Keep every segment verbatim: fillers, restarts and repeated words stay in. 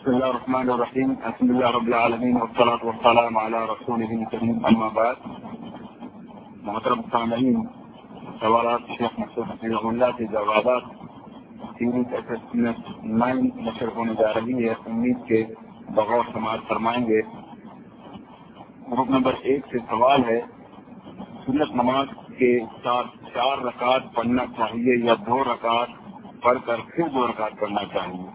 بسم الله الرحمن الرحيم. الحمد لله رب العالمين والصلاة والسلام على رسوله الكريم. أما بعد، محترم سامعین، سوالات شیخ مسعود حفظہ اللہ کے جوابات سیریز اسسمنٹ نائن نشر ہونے جا رہی ہے. امید کے بغور سماعت فرمائیں گے. گروپ نمبر ایک سے سوال ہے، سنت نماز کے ساتھ چار رکعت پڑھنا چاہیے یا دو رکعت پڑھ کر پھر دو رکعت پڑھنا چاہیے؟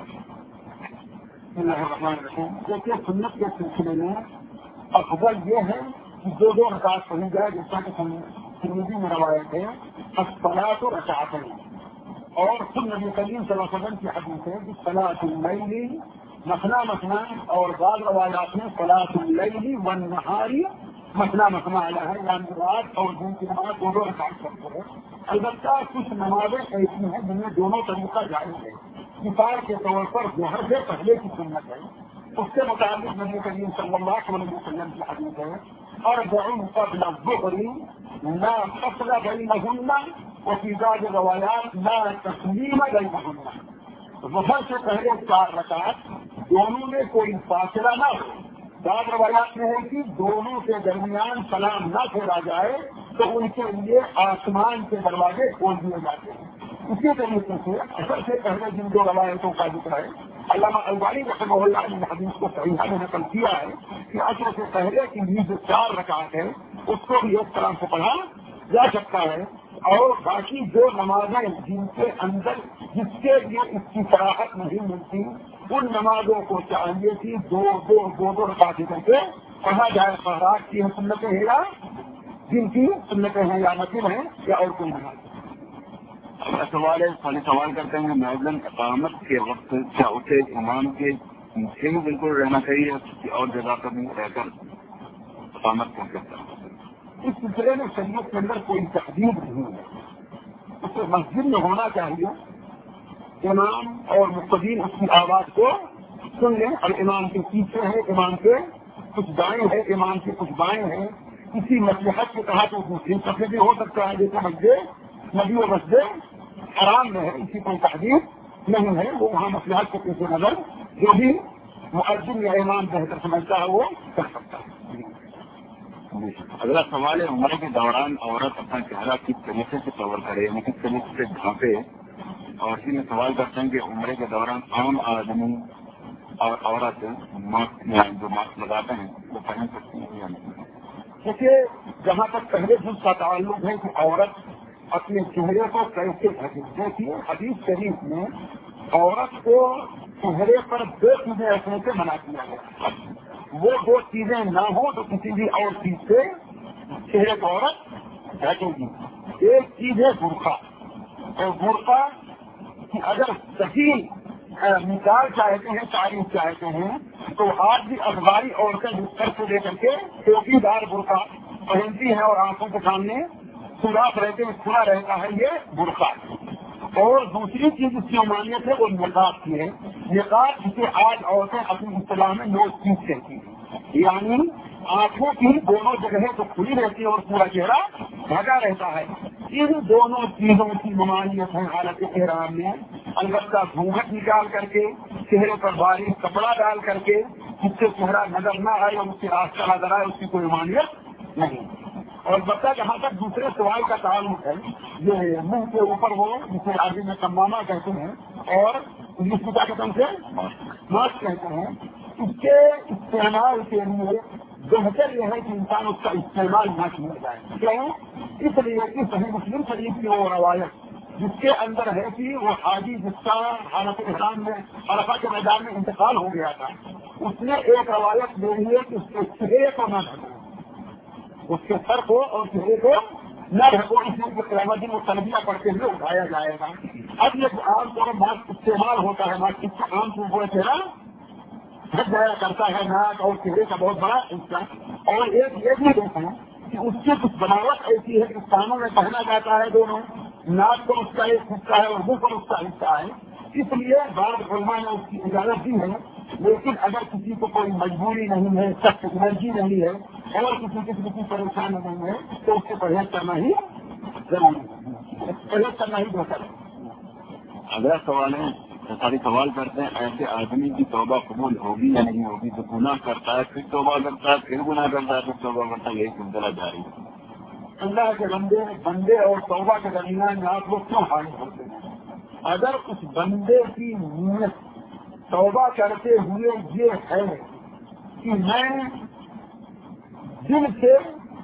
بسم اللہ الرحمن الرحیم. دیکھیے، سنت کے سلسلے میں افضل یہ ہے کہ دو دو رکعت پڑھی جائے، جیسا کہ ترمذی میں روایت ہے الصلاۃ رکعتین، اور خود نبی کریم صلی اللہ علیہ وسلم کی حدیث ہے کہ صلاۃ اللیل مثنا مثنا، اور بعض روایات میں صلاۃ اللیل والنہار مثنا مثنا آیا ہے، یعنی رات اور دن کی نماز دو دو رکعت کرتے ہیں. البتہ کچھ نمازیں ایسی ہیں جن میں دونوں طریقہ جائز ہے. مثال کے طور پر ظہر سے پہلے کی سنت ہے، اس کے مطابق نبی کریم صلی اللہ علیہ وسلم کی حدیث ہے اربع قبل الظہر لا فصل بینہن وفی بعض روایات لا تسلیم بینہن. ظہر سے پہلے چار رکعت دونوں میں کوئی فاصلہ نہ ہو. بعض روایات میں ہے کہ دونوں کے درمیان سلام نہ پھیرا جائے تو ان کے لیے آسمان کے دروازے کھول دیے جاتے ہیں. اسی طریقے سے اثر سے پہلے جن دو روایتوں کا ذکر ہے، علامہ البانی رحمہ اللہ نے حدیث کو صحیح میں نقل کیا ہے کہ اثر سے پہلے کی یہ جو چار رکعت ہے اس کو بھی ایک طرح سے پڑھا جا سکتا ہے. اور باقی جو نمازیں جن کے اندر جس کے لیے اس کی صراحت نہیں ملتی، ان نمازوں کو چاہیے کہ دو دو دو دو رکعت کر کے پڑھا جائے. خیرات کی سنتیں ہیں یا جن کی سنتیں ہیں یا نفل ہیں یا اور کوئی نماز. سوال ہے، سوال کرتے ہیں مؤذن اقامت کے وقت کیا اسے امام کے پیچھے میں بالکل رہنا چاہیے اور جگہ پر نہیں رہ کر اقامت کر سکتا؟ اس سلسلے میں شریعت کے اندر کوئی تحدید نہیں ہے. اسے مسجد میں ہونا چاہیے، امام اور مقتدین اس کی آواز کو سن لیں، اور امام کے پیچھے ہے، امام کے کچھ دائیں ہے، امام کے کچھ بائیں ہیں. کسی مصلحت کے تحت وہ دوسری طرف بھی ہو سکتا ہے، جیسے مسجد نبی و مسجد حرام میں ہے، اسی کوئی تحدید نہیں ہے. وہ وہاں مصلحت کے پیش نظر جو بھی مؤذن یا امام بہتر سمجھتا ہے وہ کر سکتا ہے. اگلا سوال ہے، عمرے کے دوران عورت اپنا چہرہ کس طریقے سے کور کرے، یعنی کس طریقے سے ڈھانپے؟ اور اسی میں سوال کرتے ہیں کہ عمرے کے دوران عام آدمی اور عورت ماسک جو ماسک لگاتے ہیں وہ پہن سکتی ہیں یا نہیں؟ دیکھیے، جہاں تک پہلے جس کا تعلق ہے کہ عورت اپنے چہرے کو کیسے ڈھکے، دیکھیے حدیث شریف میں عورت کو چہرے پر دو چیزیں رکھنے سے منع کیا گیا. وہ دو چیزیں نہ ہوں تو کسی بھی اور چیز سے چہرے کو عورت ڈھکے گی. ایک چیز ہے برقع، اور برقع کی اگر صحیح مثال چاہتے ہیں، تعریف چاہتے ہیں، تو آج بھی اخباری عورتیں بستر سے لے کر کے ٹوپی دار برقع پہنتی ہیں اور آنکھوں کے سامنے سوراخ رہتے ہیں، کھلا رہتا ہے، یہ برقع. اور دوسری چیز اس کی ممانعت ہے وہ نقاب کی ہے. نقاب جسے آج عورتیں اپنی اصطلاح میں نوز پیس کہتی ہیں، یعنی آنکھوں کی دونوں جگہیں تو کھلی رہتی ہے اور پورا چہرہ ڈھکا رہتا ہے. ان دونوں چیزوں کی ممانعت ہے حالت احرام میں. البتہ گھونگھٹ نکال کر کے، چہرے پر باریک کپڑا ڈال کر کے جس سے چہرہ نظر نہ آئے اور اس سے راستہ نظر آئے، اس کی کوئی ممانعت نہیں. اور بچہ جہاں تک دوسرے سوال کا تعلق ہے، یہ منہ کے اوپر وہ جسے عربی میں کمامہ کہتے ہیں اور انگلش میں کیا کہتے ہیں اسے ماسک کہتے ہیں، اس کے استعمال کے لیے بہتر یہ ہے کہ انسان اس کا استعمال نہ کیا جائے. کیوں؟ اس لیے کہ صحیح مسلم شریف کی وہ روایت جس کے اندر ہے کہ وہ حاجی جس کا حالت احرام میں عرفہ کے میدان میں انتقال ہو گیا تھا، اس نے ایک روایت دے دی ہے کہ اس کے چہرے کو نہ ڈھکو، اس کے سر کو اور چہرے کو نہ ڈھکو، اس لیے قیامت دن وہ تلبیہ پڑھتے ہوئے اٹھایا جائے گا. اب یہ عام طور پر ماسک استعمال ہوتا ہے، ماسک اس کا عام طور پر چہرہ ڈھک جایا کرتا ہے، ناک اور چہرے کا بہت بڑا حصہ. اور ایک یہ بھی دیکھیں کہ اس کی کچھ بناوٹ ایسی ہے کہ کانوں میں پہنا جاتا ہے دونوں، ناک پر اس کا ایک حصہ ہے اور منہ پر اس کا حصہ ہے. اس لیے بعض علماء نے اس کی اجازت دی ہے. لیکن اگر کسی کو کوئی مجبوری نہیں ہے، سخت انرجی نہیں ہے اور کسی قسم کی پریشانی نہیں ہے تو اس سے پرہیز کرنا ہی ضروری ہے، پرہیز کرنا ہی بہتر ہے. اگلا سوال ہے، ساری سوال کرتے ہیں ایسے آدمی کی توبہ قبول ہوگی یا نہیں ہوگی؟ تو گناہ کرتا ہے پھر توبہ کرتا ہے پھر گناہ کرتا ہے پھر توبہ کرتا ہے، یہی سلسلہ جاری ہے۔ اللہ کے بندے بندے اور توبہ کے درمیان میں آپ لوگ کیوں حائل ہوتے ہیں؟ اگر اس بندے کی نیت توبہ کرتے ہوئے یہ ہے کہ میں دل سے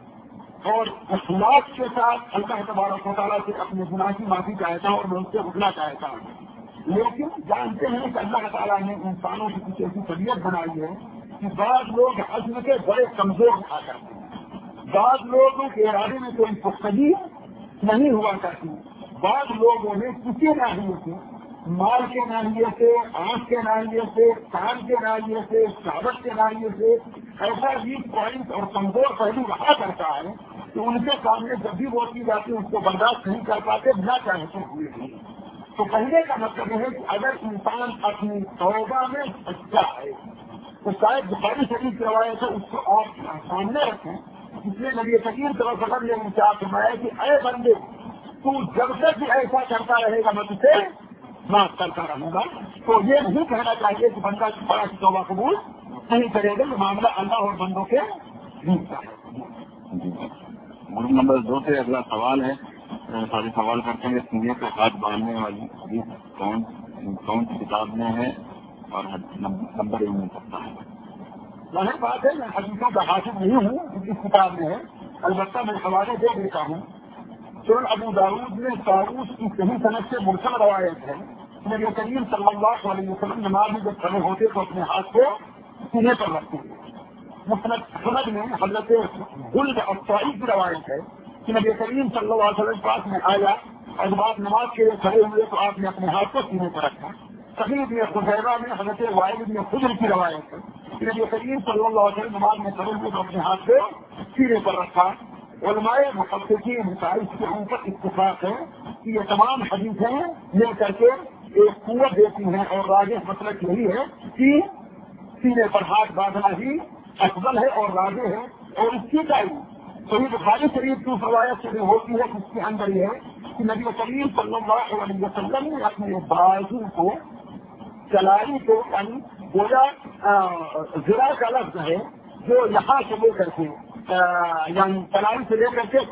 اور اخلاص کے ساتھ اللہ تبارک و تعالیٰ سے اپنے گناہ کی معافی چاہتا ہوں اور میں اس سے اٹھنا چاہتا ہوں، لیکن جانتے ہیں کہ اللہ تعالیٰ نے انسانوں کی کچھ ایسی طبیعت بنائی ہے کہ بعض لوگ عزم کے بڑے کمزور ہوا کرتے ہیں، بعض لوگوں کے ارادے میں کوئی پختگی نہیں ہوا کرتی، بعض لوگوں نے کسی ناحیے سے، مال کے ناحیے سے، آنکھ کے ناحیے سے، کان کے ناحیے سے، شہادت کے ناحیے سے ایسا ویک پوائنٹ اور کمزور پہلو رہا کرتا ہے کہ ان کے سامنے جب بھی وہ چیز آتی ہے اس کو برداشت نہیں کر پاتے بنا چاہتے ہوئے بھی۔ تو کہنے کا مطلب ہے کہ اگر انسان اپنی توبہ میں سچا ہے تو شاید بخاری شریف کی روایت ہے اس کو آپ سامنے رکھیں، اس لیے نبی کریم صلی اللہ علیہ وسلم نے ان سے فرمایا کہ اے بندے تو جب تک بھی ایسا کرتا رہے گا میں تجھے معاف کرتا رہوں گا۔ تو یہ نہیں کہنا چاہیے کہ بندہ بڑا کی توبہ قبول نہیں کرے گا، یہ معاملہ اللہ اور بندوں کے بیچ کا ہے۔ گروپ نمبر دو سے اگلا سوال ہے، سارے سوال کرتے ہیں کہ سینے پہ ہاتھ باندھنے والی حدیث کون کون سی کتاب میں ہے اور نمبر ان میں سکتا ہے؟ ظاہر بات ہے میں حدیثوں کا حاصل نہیں ہوں جس کتاب میں ہے، البتہ میں حوالے دے دیتا ہوں۔ سنن ابو داؤد میں طاؤوس کی صحیح سند سے مرسل روایت ہے، نبی کریم صلی اللہ علیہ وسلم نماز میں جب کھڑے ہوتے تو اپنے ہاتھ کو سینے پر رکھتے ہیں۔ مسند سند میں حضرت غلد الطائی کی روایت ہے کہ نبی کریم صلی اللہ علیہ وسلم پاس میں آیا اور جب آپ نماز کے لیے کھڑے ہوئے تو آپ نے اپنے ہاتھ کو سینے پر رکھا۔ صحیح ابن خزیمہ میں حضرت وائل بن حجر کی روایت ہے کہ نبی کریم صلی اللہ علیہ وسلم نماز میں کھڑے ہوئے تو اپنے ہاتھ کو سینے پر رکھا۔ علماء محققین اس کے اوپر اتفاق ہے کہ یہ تمام حدیثیں مل کر کے ایک قوت دیتی ہیں اور راجح مطلب یہی ہے کہ سینے پر ہاتھ باندھنا ہی افضل ہے اور راجح ہے، اور اس کی تعلیم صحیح بخاری شریف کی روایت سے ہوتی ہے جس کے اندر یہ ہے کہ نبی کریم صلی اللہ علیہ وسلم نے اپنے بازو کو چلائی کو یعنی گویا ذرا کا لفظ ہے جو یہاں سے لے کر کے یعنی چلائی سے لے کر کے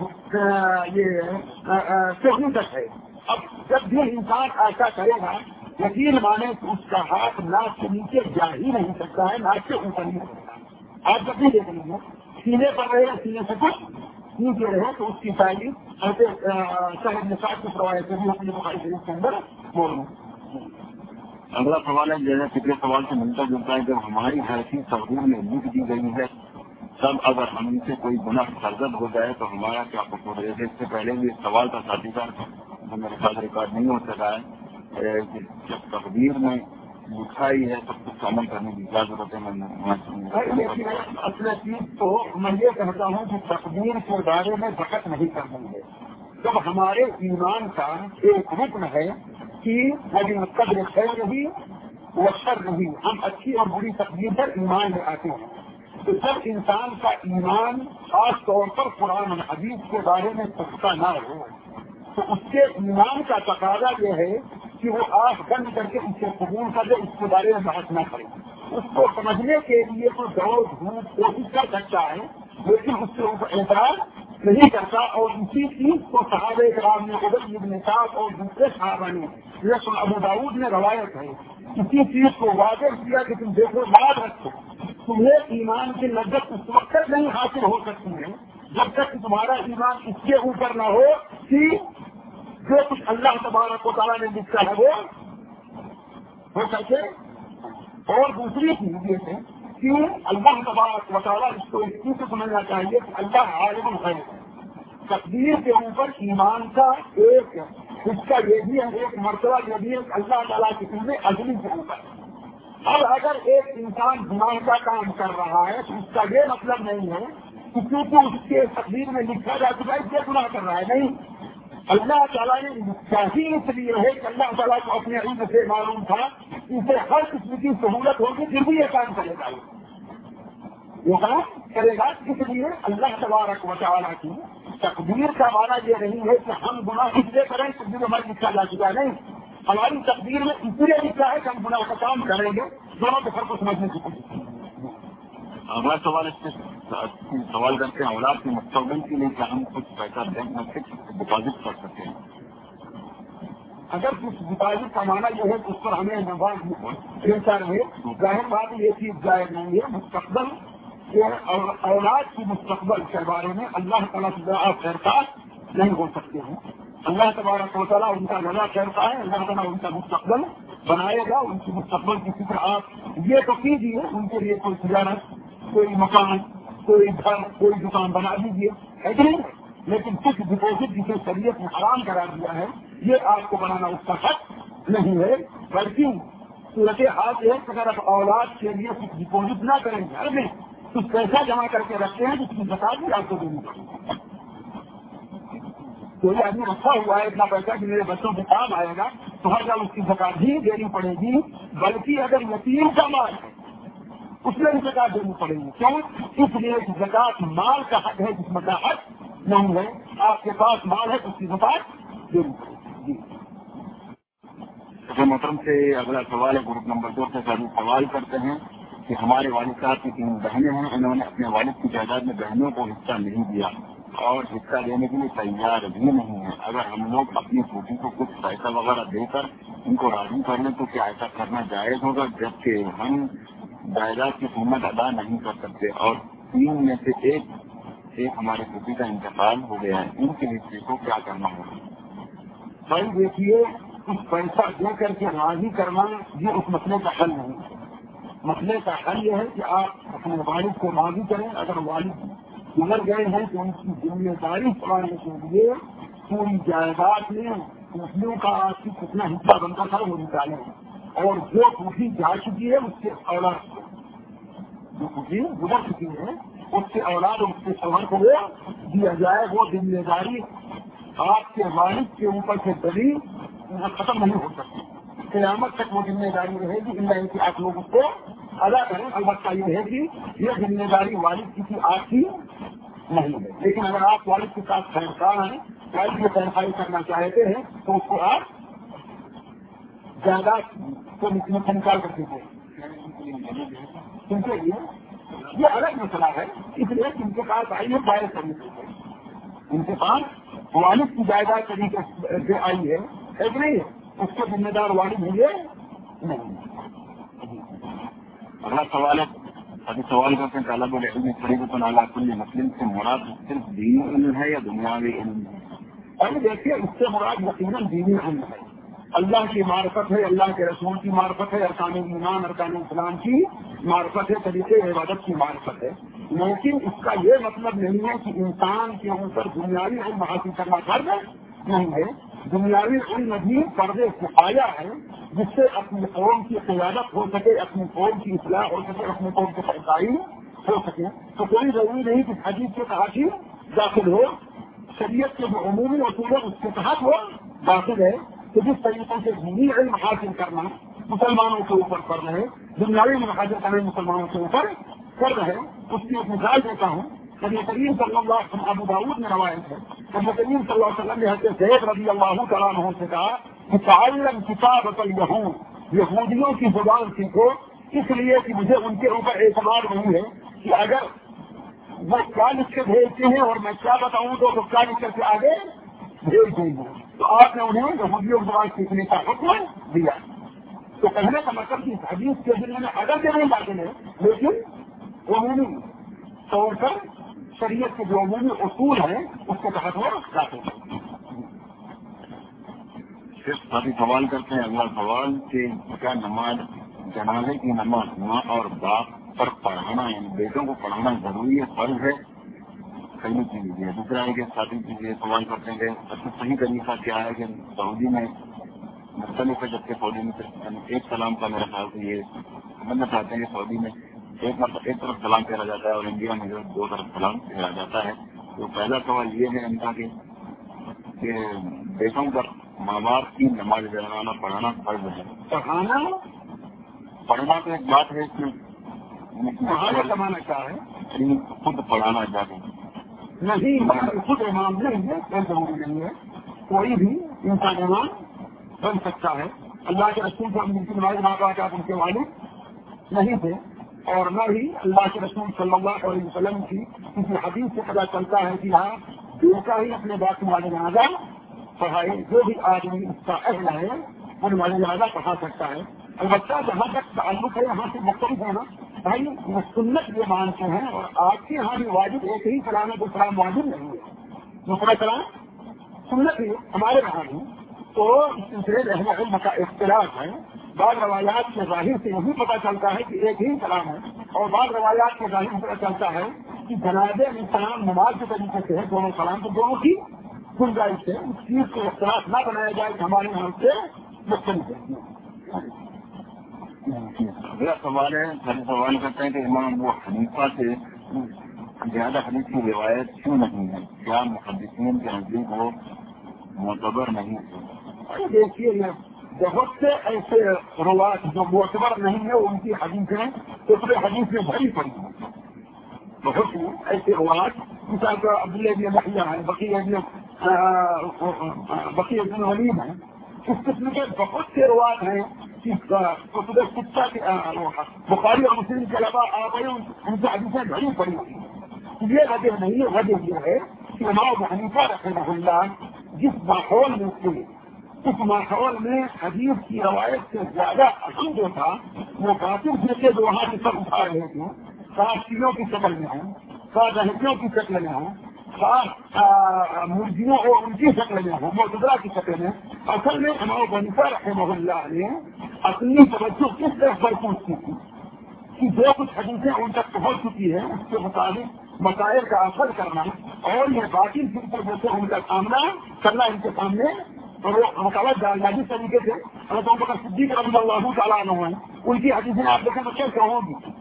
یہ سہنی تک ہے۔ اب جب بھی انسان ایسا کرے گا یقین مانے کہ اس کا ہاتھ ناک کے نیچے جا ہی نہیں سکتا ہے، ناک سے اوپر نہیں سکتا۔ آپ جب بھی دیکھ لیں گے سینے پر رہے سینے سے کچھ نیچے رہے تو اس کی تعلیم ایسے شہر نصاب کی روایت سے بھی اپنے بخاری شریف کے اندر بولوں۔ اگلا سوال ہے جیسے پچھلے سوال سے ملتا جلتا ہے، جب ہماری حیثیت تقدیر میں لکھ دی گئی ہے تب اگر ہم ان سے کوئی گناہ سرزد ہو جائے تو ہمارا کیا قصور ہے؟ اس سے پہلے بھی سوال کا ساتھی کا میرے ساتھ ریکارڈ نہیں ہو سکا ہے، جب تقدیر میں لکھا ہی ہے تو کچھ عمل کرنے کی کیا ضرورت ہے؟ اصل چیز تو میں یہ کہتا ہوں کہ تقدیر کے بارے میں بحث نہیں کرنی ہے۔ جب ہمارے ایمان کا ایک رکن ہے کہ قدر خیر رہی وہ شر نہیں، ہم اچھی اور بری تقدیر پر ایمان لے آتے ہیں، تو جب انسان کا ایمان خاص طور پر قرآن اور حدیث کے بارے میں پختہ نہ ہو تو اس کے ایمان کا تقاضا یہ ہے کہ وہ آنکھ بند کر کے اس سے قبول کر دے، اس کے بارے میں بحث نہ کرے۔ اس کو سمجھنے کے لیے تو دوڑ دھوپ کوشش کر سکتا ہے لیکن اس کے اوپر اعتراض نہیں کرتا، اور اسی چیز کو صحابہ کرام نے ابی بن کعب اور دوسرے صحابہ نے یہ سن ابو داؤد میں روایت ہے، اسی چیز کو واضح کیا کہ تم دیکھو یاد رکھو تمہیں ایمان کی لذت اس وقت تک نہیں حاصل ہو سکتی ہے جب تک کہ تمہارا ایمان اس کے اوپر نہ ہو کہ جو کچھ اللہ تبارک و تعالیٰ نے لکھا ہے وہ ہو سکے۔ اور دوسری چیز یہ ہے کہ اللہ تبارک و تعالیٰ اس کو اس چیز سے سمجھنا چاہیے کہ اللہ عالم الغیب ہے۔ تقدیر کے اوپر ایمان کا ایک حصہ یہ بھی ہے، ایک مرتبہ یہ بھی ہے کہ اللہ تعالیٰ کی چیزیں ازلی کے اوپر۔ اب اگر ایک انسان گناہ کا کام کر رہا ہے تو اس کا یہ مطلب نہیں ہے کہ کیونکہ اس کے تقدیر میں لکھا جا چکا ہے اس سے گناہ کر رہا ہے، نہیں۔ اللہ تعالیٰ نے لکھا ہی اس لیے ہے کہ اللہ تعالیٰ کو اپنے علم سے معلوم تھا اسے ہر قسم کی سہولت ہوگی پھر بھی یہ کام کرے گا، یہ کام کرے گا۔ اس لیے اللہ تبارک و تعالیٰ کی تقدیر کا معنی یہ نہیں ہے کہ ہم گناہ اس لیے کریں تقدیر ہمارے لکھا جا چکا، نہیں۔ ہماری تقدیر میں اس لیے لکھا ہے کہ ہم گناہ کا کام کریں گے. دونوں کے فرق کو سمجھنے کی کوشش کریں. اگلا سوال اس سے سوال کرتے ہیں اولاد کے مستقبل کے لیے کہ ہم کچھ پیسہ بینک میں فکس ڈپازٹ کر سکتے ہیں. اگر کچھ ڈپازٹ کا معنی یہ ہے کہ اس پر ہمیں نواز ملتا رہے, ظاہر بات یہ چیز جائز نہیں ہے. مستقبل کے اولاد کی مستقبل کے بارے میں اللہ تعالیٰ سے آپ خیرخواہ نہیں ہو سکتے ہیں. اللہ تبارک و تعالیٰ ان کا رضا کرتا ہے, اللہ تعالیٰ ان کا مستقبل بنائے گا. ان کی مستقبل کی فکر آپ یہ تو کیجیے, ان کے لیے کوئی تجارت, کوئی مکان, کوئی گھر, کوئی دکان بنا دیجیے, ہے کہ نہیں. لیکن کچھ ڈپوزٹ جسے شریعت نے حرام قرار دیا ہے, یہ آپ کو بنانا اس کا حق نہیں ہے. بلکہ صورت حال یہ ہے کہ اگر آپ اولاد کے لیے کچھ ڈپوزٹ نہ کریں گھر میں, کچھ پیسہ جمع کر کے رکھتے ہیں جس کی زکات بھی آپ کو دینی پڑے گی. کوئی آدمی رکھا ہوا ہے اتنا پیسہ کہ میرے بچوں کے کام آئے گا, تو ہر جگہ اس کی زکات بھی دینی پڑے گی. بلکہ اگر یتیم کا مال ہے اس میں بھی زکات دینی پڑے گی. کیوں؟ اس لیے کہ زکات مال کا حق ہے, جس میں کا حق نہیں ہے. آپ کے پاس مال ہے تو اس کی زکات دینی پڑے گی. جی محترم سے اگلا سوال ہے گروپ نمبر دو سے سبھی سوال کرتے ہیں کہ ہمارے والد صاحب کی تین بہنیں ہیں, انہوں نے اپنے والد کی جائیداد میں بہنوں کو حصہ نہیں دیا اور حصہ دینے کے لیے تیار بھی نہیں ہے. اگر ہم لوگ اپنی پوٹی کو کچھ پیسہ وغیرہ دے کر ان کو راضی کر لیں تو کیا ایسا کرنا جائز ہوگا, جبکہ ہم جائیداد کی قیمت ادا نہیں کر سکتے اور تین میں سے ایک ایک ہمارے پوٹی کا انتقال ہو گیا ہے, ان کے حصے کو کیا کرنا ہوگا؟ بھائی دیکھیے, کچھ پیسہ دے کر کے راضی کرنا یہ اس مسئلے کا حل نہیں ہے. مسئلے کا حل یہ ہے کہ آپ اپنے والد کو راضی کریں. اگر والد گزر گئے ہیں تو ان کی ذمہ داری چلانے کے لیے پوری جائیداد میں پوٹیوں کا آپ کی کتنا حصہ بنتا تھا وہ نکالیں, اور جو پوٹی جا چکی ہے اس کے اولاد کو, جو پوٹی گزر چکی ہے اس کے اولاد اس کے شوہر کو وہ دیا جائے. وہ ذمہ داری آپ کے والد کے اوپر سے بڑی ختم نہیں ہو سکتی. قیامت تک وہ ذمہ داری رہے گی, اللہ کہ آپ لوگ اس کو ادا کریں. البتہ یہ ہے کہ یہ ذمہ داری والد کی آپ کی نہیں ہے. لیکن اگر آپ والد کے ساتھ خیرخواہ ہیں, والد کی خیرخواہی کرنا چاہتے ہیں تو اس کو آپ جائیداد کو نکال کر دیتے ہیں. کیونکہ یہ الگ مسئلہ ہے, اس لیے ان کے پاس آئی ہے دائر کرنے کے لیے. ان کے پاس والد کی جائیداد طریقے سے آئی ہے, ایک نہیں ہے, اس کے ذمہ دار والد ہوئے نہیں. اگلا سوال ہے, ابھی سوال کرتے ہیں کہ الگ العلم فریضۃ علی کل مسلم سے مراد صرف دینی علم ہے یا دنیاوی علم ہے؟ ابھی دیکھیے, اس سے مراد یقیناً دینی علم ہے. اللہ کی معرفت ہے, اللہ کے رسول کی معرفت ہے, ارکان ایمان ارکان اسلام کی معرفت ہے, طریقے عبادت کی معرفت ہے. لیکن اس کا یہ مطلب نہیں ہے کہ انسان کے اوپر دنیاوی علم حاصل کرنا فرض نہیں ہے. دنیاوی علم بھی فرض کفایہ ہے, جس سے اپنی قوم کی قیادت ہو سکے, اپنی قوم کی اصلاح ہو سکے, اپنی قوم کی سرکاری ہو سکے. تو کوئی ضروری نہیں کہ حدیث کے تحقیق داخل ہو, شریعت کے جو عمومی اصول ہے اس کے تحت وہ داخل ہے. تو جس طریقے سے دینی علم حاصل کرنا مسلمانوں کے اوپر فرض ہے, دنیاوی علم حاصل کرنا مسلمانوں کے اوپر فرض ہے. اس کی ایک مثال دیتا ہوں. نبی کریم صلی اللہ علیہ وسلم, ابو داؤد میں روایت ہے, نبی کریم صلی اللہ علیہ وسلم نے حضرت زید رضی اللہ تعالیٰ عنہ سے کہا کہ تعلم کتابۃ الیہود, یہودیوں کی زبان سیکھو, اس لیے کہ مجھے ان کے اوپر اعتماد نہیں ہے کہ اگر وہ کیا لکھ کے بھیجتے ہیں اور میں کیا بتاؤں تو وہ کیا لکھ کر کے آگے بھیج دیں گے. تو آپ نے انہیں یہودیوں کی زبان سیکھنے کا حکم دیا. تو کہنے کا مطلب کہ حدیث کے ذریعے میں اگر کے نہیں داخل ہے, لیکن عمومی طور پر شریعت کے جو عمومی اصول ہیں اس کے تحت وہ داخل ہے. صرف ابھی سوال کرتے ہیں اگلا سوال کہ کیا نماز جنازے کی نماز ماں اور باپ پر پڑھانا, یعنی بیٹوں کو پڑھانا ضروری ہے, فرض ہے؟ صحیح چیز ہے. دوسرا ہے کہ ساتھی چیزیں سوال کرتے ہیں کہ سب سے صحیح طریقہ کیا ہے کہ سعودی میں مختلف ہے, جبکہ سعودی میں ایک سلام کا میرا خیال سے یہ سمجھنا چاہتے ہیں کہ سعودی میں ایک مرتبہ ایک طرف سلام پھیرا جاتا ہے اور انڈیا میں جو دو طرف سلام پھیرا جاتا ہے. تو پہلا سوال یہ ہے ان کا کہ بیٹوں پر ماں باپ کی نماز جنازہ پڑھانا فرض ہے. پڑھانا پڑھنا تو ایک بات ہے کہ پڑھانا کمانا کیا ہے, خود پڑھانا چاہتے ہیں نہیں, خود امام نہیں ہے, کوئی ضروری نہیں ہے. کوئی بھی انسان امام بن سکتا ہے. اللہ کے رسول کو ان کی نماز باقاعدہ ان کے والد نہیں تھے اور نہ ہی اللہ کے رسول صلی اللہ علیہ وسلم کی کسی حدیث سے پتہ چلتا ہے کہ ہاں بیٹا ہی اپنے باپ نماز جنازہ پڑھائے. جو بھی آدمی اس کا اہل ہے وہ نماز جنازہ پڑھا سکتا ہے. البتہ جہاں تک تعلق ہے یہاں سے مختلف ہے نا بھائی, وہ سنت یہ مانتے ہیں اور آپ کے یہاں بھی واجب ایک ہی سلام ہے تو سلام واجب نہیں ہے, دوسرا سلام سنت ہی ہمارے یہاں بھی. تو اس سلسلے میں اہل علم کا اختلاف ہے. بعض روایات کے ظاہر سے یہی پتہ چلتا ہے کہ ایک ہی سلام ہے اور بعض روایات کے ظاہر سے پتہ چلتا ہے کہ جنازے میں سلام نماز کے طریقے سے ہے دونوں سلام تو دونوں کی گنجائش ہے. اس چیز کو اختلاف نہ بنایا جائے کہ ہمارے یہاں سے مختلف ہے. اگلا سوال ہے, ہم سوال کرتے ہیں کہ امام ابو حنیفہ سے زیادہ حدیث کی روایت کیوں نہیں ہے؟ کیا محدثین کے نزدیک وہ معتبر نہیں ہے؟ دیکھیے بہت سے ایسے روایت جو معتبر نہیں ہے ان کی حدیثیں دوسرے حدیث میں بھری پڑی ہیں. بہت سے ایسے روایت مثال کا عبداللہ بن محیہ ہے, بقیہ بقیہ بن ولید ہیں, اس قسم کے بہت سے روایت ہیں. بخاری اور مسلم کے علاوہ آپ ان سے حدیثیں بھری پڑی ہوئی ہیں. یہ وجہ نہیں ہے, وجہ یہ ہے کہ امام ابو حنیفہ رحمہ اللہ جس ماحول میں تھے اس ماحول میں حدیث کی روایت سے زیادہ اہم جو تھا وہ کافر جیسے جو وہاں سے سب اٹھا رہے تھے, کاشتیوں کی شکل میں ہوں, رہتوں کی شکل میں ہوں, خاص مرغیوں اور ان کی شکل میں ہوں, معتبرہ کی شکل میں. اصل میں امام ابو حنیفہ رحمہ اللہ نے اپنی توجہ کس طرح پر پہنچتی تھی کہ جو کچھ حدیثیں ان تک پہنچ چکی ہے اس کے مطابق مسائل کا اثر کرنا اور یہ باقی فکر جیسے ان کا سامنا کرنا ان کے سامنے اور وہ رکاوٹ ڈالنا جس طریقے سے حضرت ابوبکر صدیق رضی اللہ تعالیٰ عنہ ہیں ان کی حدیثیں آپ دیکھیں تو کیسے ہوں گی,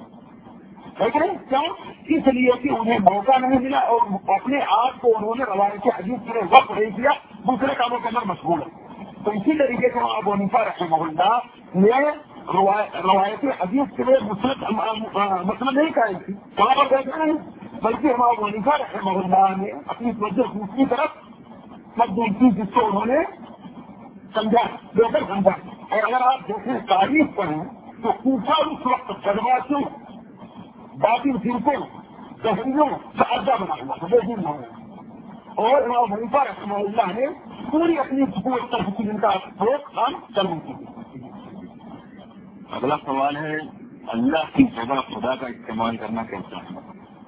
کیوں؟ اس لیے کہ انہیں موقع نہیں ملا اور اپنے آپ کو انہوں نے روایت حدیث کے وقت نہیں دیا, دوسرے کاموں کے اندر مشغول ہے. تو اسی طریقے سے ابو حنیفہ رحمہ اللہ نے روایت حدیث کے لیے مسلط مسئلہ نہیں قائم تھی, وہاں پر دیکھنا نہیں, بلکہ امام ابو حنیفہ رحمہ اللہ نے اپنی توجہ دوسری طرف مقبول کی جس کو انہوں نے سمجھا بہتر سمجھا. اور اگر آپ دیکھیں تاریخ پڑھیں تو کوفہ اس وقت بدماشوں باطل فرقوں تحریروں کا اڈا بنا ہوا تھا, بے دین ہوا, اور امام ابو حنیفہ رحمہ اللہ نے پوری اپنی حکومت طرف جن کا کام کرنے کی. اگلا سوال ہے, اللہ کی جگہ خدا کا استعمال کرنا کیسا ہے؟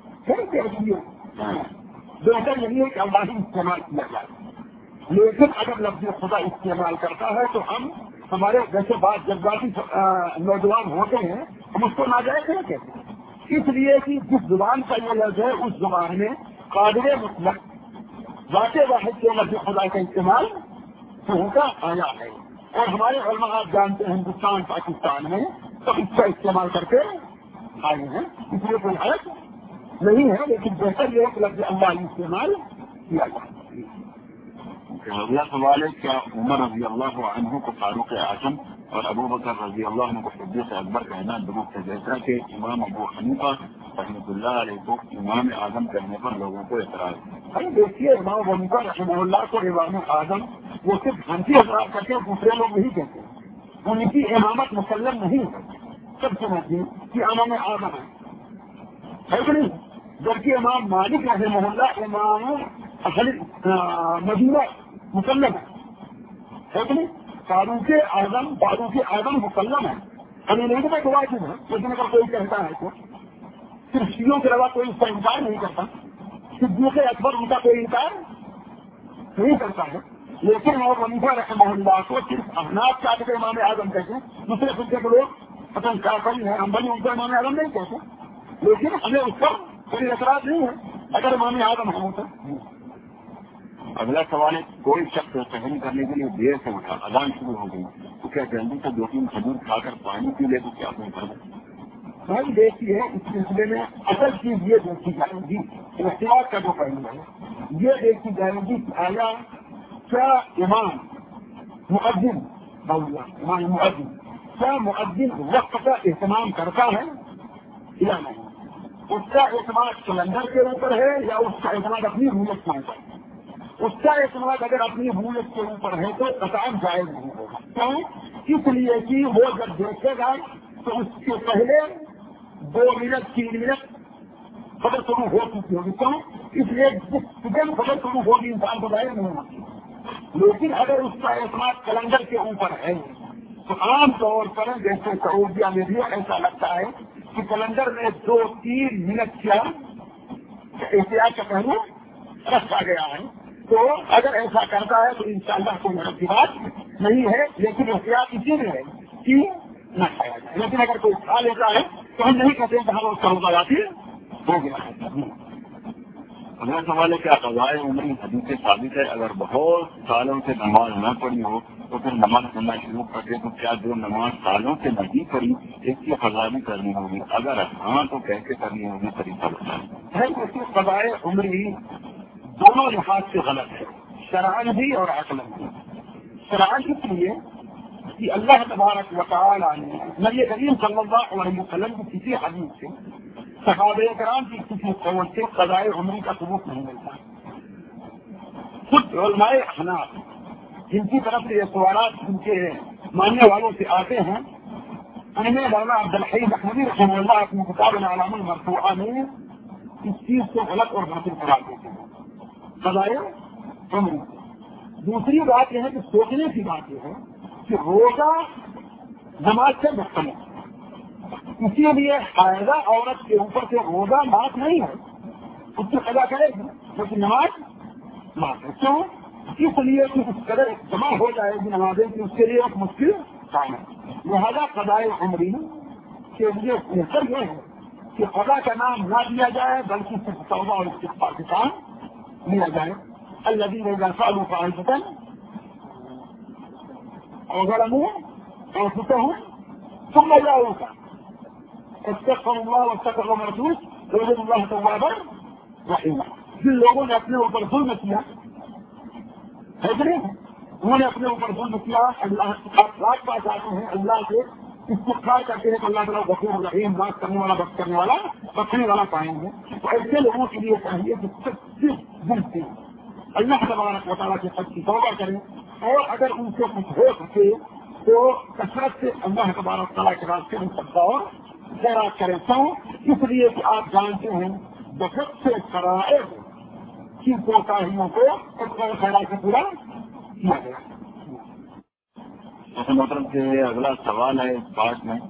بہتر یہی ہے کہ اللہ ہی استعمال کیا جائے, لیکن اگر لفظ خدا استعمال کرتا ہے تو ہم ہمارے جیسے بات جذباتی نوجوان ہوتے ہیں ہم اس کو ناجائز نہیں کہتے, اس لیے کہ جس زبان کا یہ لفظ ہے اس زبان میں قادر مطلق ذات واحد کے لفظ خدا کا استعمال ہوتا آیا ہے. اور ہمارے علماء آپ جانتے ہیں ہندوستان پاکستان میں تو اس کا استعمال کرتے آئے ہیں, اس لیے کوئی حرج نہیں ہے, لیکن بہتر یہ کہ لفظ اللہ استعمال کیا جائے. اگلا سوال ہے, کیا عمر رضی اللہ عنہ کو فاروق اعظم اور ابو بکر رضی اللہ عنہ کو صدیق اکبر کہنا درست ہے, جیسا کہ امام ابو حنیفہ رحمۃ اللہ علیہ کو امام اعظم کہنے پر لوگوں کو اعتراض ہے؟ ارے دیکھیے امام ابو حنیفہ رحمہ اللہ کو امام اعظم وہ صرف گھنٹی اعتراض کرتے ہیں, دوسرے لوگ نہیں کہتے, ان کی امامت مسلم نہیں ہے. سب سمجھیے کہ امام اعظم ہے کہ نہیں, جبکہ امام مالک رحمہ اللہ امام مدینہ مسلم ہے کہ نہیں. فاروق اعظم فاروق اعظم مسلم ہے, ہمیں نہیں پتا کہ واجب ہے, لیکن اگر کوئی کہتا ہے تو صرف شیعوں کے علاوہ کوئی اس کا انکار نہیں کرتا, صدیق اکبر ان کا کوئی انکار نہیں کرتا ہے. لیکن امام ابو حنیفہ رحمہ اللہ کو صرف احناف چاہتے تھے امام اعظم کہتے ہیں, دوسرے فرقے کے لوگ پسند شافعی ہیں ہم بنی ان کو امام اعظم نہیں کہتے, لیکن ہمیں اس پر کوئی اعتراض نہیں ہے اگر امام اعظم ہوں تو. اگلا سوال ہے, کوئی شخص صحیح کرنے کے لیے دیر سے اٹھا, اذان شروع ہو گئی تو کیا جلدی سے دو تین کھجور کھا کر پانی پی لے تو کیا نہیں کر دیں؟ بھائی دیکھیے اس سلسلے میں اصل چیز یہ دیکھی جائے گی, احتیاط کا جو پہلو ہے یہ دیکھی جائے گی کہ آیا کیا امام مؤذن امام مؤذن کیا مؤذن وقت کا اہتمام کرتا ہے یا نہیں, اس کا اعتماد کیلنڈر کے اوپر ہے یا اس کا اعتماد اپنی نیت کے اوپر ہے. اس کا اعتماد اگر اپنی بھولت کے اوپر ہے تو قطعاً جائز نہیں ہوگا. کیوں؟ اس لیے کہ وہ جب دیکھے گا تو اس سے پہلے دو منٹ تین منٹ خبر شروع ہو چکی ہوگی. کیوں؟ اس لیے جب خبر شروع ہوگی انسان کو ظاہر نہیں ہوتی. لیکن اگر اس کا اعتماد کیلنڈر کے اوپر ہے تو عام طور پر جیسے سعودیہ میں بھی ایسا لگتا ہے کہ کیلنڈر میں دو تین منٹ کیا احتیاط کا پہلو رکھا گیا ہے. تو اگر ایسا کرتا ہے تو انشاءاللہ کوئی غلط بات نہیں ہے. لیکن احتیاط اسی میں ہے کہ نہ کھایا جائے. لیکن اگر کوئی کھا لیتا ہے تو ہم نہیں کہتے کہ ہم اس کا روزہ باقی ہو گیا ہے. اگلا سوال ہے کیا قضائے عمری حدیث سے ثابت ہے اگر بہت سالوں سے نماز نہ پڑھی ہو تو پھر نماز پڑھنا شروع کر دے تو کیا جو نماز سالوں سے نہیں پڑھی اس کی قضا بھی کرنی ہوگی؟ اگر ہاں تو کہہ کے کرنی ہوگی طریقہ بتائیں. اس کی قضائے عمری دونوں لحاظ سے غلط ہے، شرعاً بھی اور عقلاً بھی. شرعاً اس لیے کہ اللہ تبارک و تعالیٰ نے نبی کریم صلی اللہ علیہ وسلم کی کسی حدیث سے صحابہ کرام کی کسی قول سے قضائے عمری کا ثبوت نہیں ملتا. خود علماء احناف جن کی طرف سے یہ سوالات جن کے ماننے والوں سے آتے ہیں ان میں مولانا عبدالحی احمدی رحمہ اللہ اپنی کتاب العلام المرفوعہ میں اس چیز کو غلط اور باطل قرار دیتے ہیں قضائے عمری. دوسری بات یہ ہے کہ سوچنے کی بات یہ ہے کہ روزہ نماز سے مختلف ہے. اسی لیے حائضہ عورت کے اوپر سے روزہ معاف نہیں ہے، اس سے قضا کرے گی لیکن نماز معاف ہے. کیوں؟ اس لیے کہ اس قدر جمع ہو جائے گی نمازیں کہ اس کے لیے ایک مشکل کام ہے. لہذا قضائے عمری کے لیے بہتر یہ ہے کہ قضا کا نام نہ دیا جائے بلکہ صرف توبہ اور استغفار کا کام لیا جائے. الذین اذا فعلوا فاحشۃ او ظلموا انفسهم ثم جاءوك استغفروا الله واستغفر لهم الرسول ووجدوا الله توابا رحيما. جن لوگوں نے اپنے اوپر ظلم کیا ہے کہ نہیں، انہوں نے اپنے اوپر ظلم کیا، اللہ رات پاس آتے ہیں اللہ سے استغفار کرتے ہیں کہ اللہ تعالیٰ غفور رحیم معاف کرنے والا بخش کرنے والا بخشنے والا پائیں گے. تو ایسے لوگوں کے لیے چاہیے کہ سچے دل سے اللہ تبارک و تعالیٰ کے حق کی توبہ کریں اور اگر ان سے کچھ ہو سکے تو کثرت سے اللہ تبارک تعالیٰ کے راستے میں سبزہ اور خیرات کریں. تو اس لیے کہ آپ جانتے ہیں بہت سے شرائع کی کوتاہیوں کو خیرات سے پورا کیا گیا. محترم سے اگلا سوال ہے اس بات میں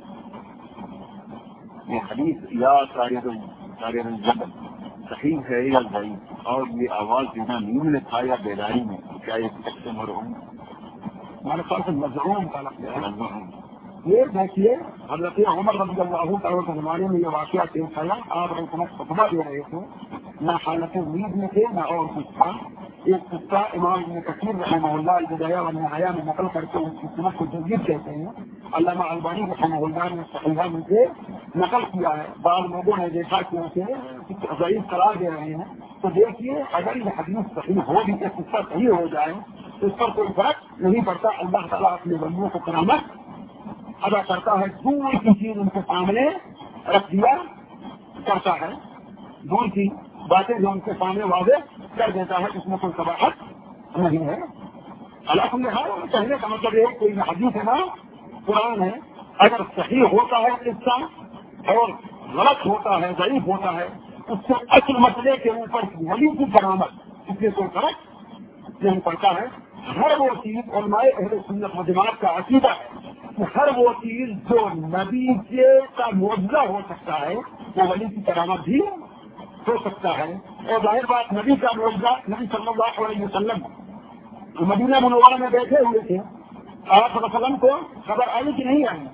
یہ حدیث یا سارے جبل صحیح ہے یا ضعیف اور یہ آواز دینا نیند میں تھا یا بیداری میں کیا یہ سب سے مرحوم ہمارے پاس مظہوم کا لفظ ہے. یہ دیکھیے حضرت عمر رضی اللہ تعالیٰ کے زمانے میں یہ واقعہ پیش آیا. آپ خطبہ دے رہے تھے، نہ حالت نیند میں تھے نہ اور کچھ تھا. ایک قصہ امام ابن کثیر رحمہ اللہ البدایہ والنہایہ میں نقل کر کے اس کی سنت کو جدید کہتے ہیں. علامہ البانی رحمہ اللہ نے صحیحہ میں سے نقل کیا ہے. بعض لوگوں نے دیکھا کہ اسے ضعیف قرار دے رہے ہیں. تو دیکھیے اگر یہ حدیث صحیح ہو بھی کہ قصہ صحیح ہو جائے تو اس پر کوئی فرق نہیں پڑتا. اللہ تعالیٰ اپنے بندوں کو کرامت ادا کرتا ہے. دور کی چیز ان کے سامنے رکھ دیا کرتا ہے، دور کی باتیں جو ان کے سامنے واضح کر دیتا ہے، اس میں کوئی قباحت نہیں ہے. اللہ نے کہنے کا مطلب یہ کوئی حدیث ہے نا قرآن ہے. اگر صحیح ہوتا ہے قصہ اور غلط ہوتا ہے ضعیف ہوتا ہے اس سے اصل مسئلے کے اوپر ولی کی کرامت اس میں کوئی فرق نہیں پڑتا ہے. ہر وہ چیز علماء اہل سنت و جماعت کا عقیدہ ہے کہ ہر وہ چیز جو نبی کے کا معجزہ ہو سکتا ہے وہ ولی کی کرامت بھی ہو سکتا ہے. اور ظاہر بات نبی کا معجزہ نبی صلی اللہ علیہ وسلم مدینہ منورہ میں بیٹھے ہوئے تھے. آپ صلی اللہ علیہ وسلم کو خبر آئی کہ نہیں آئی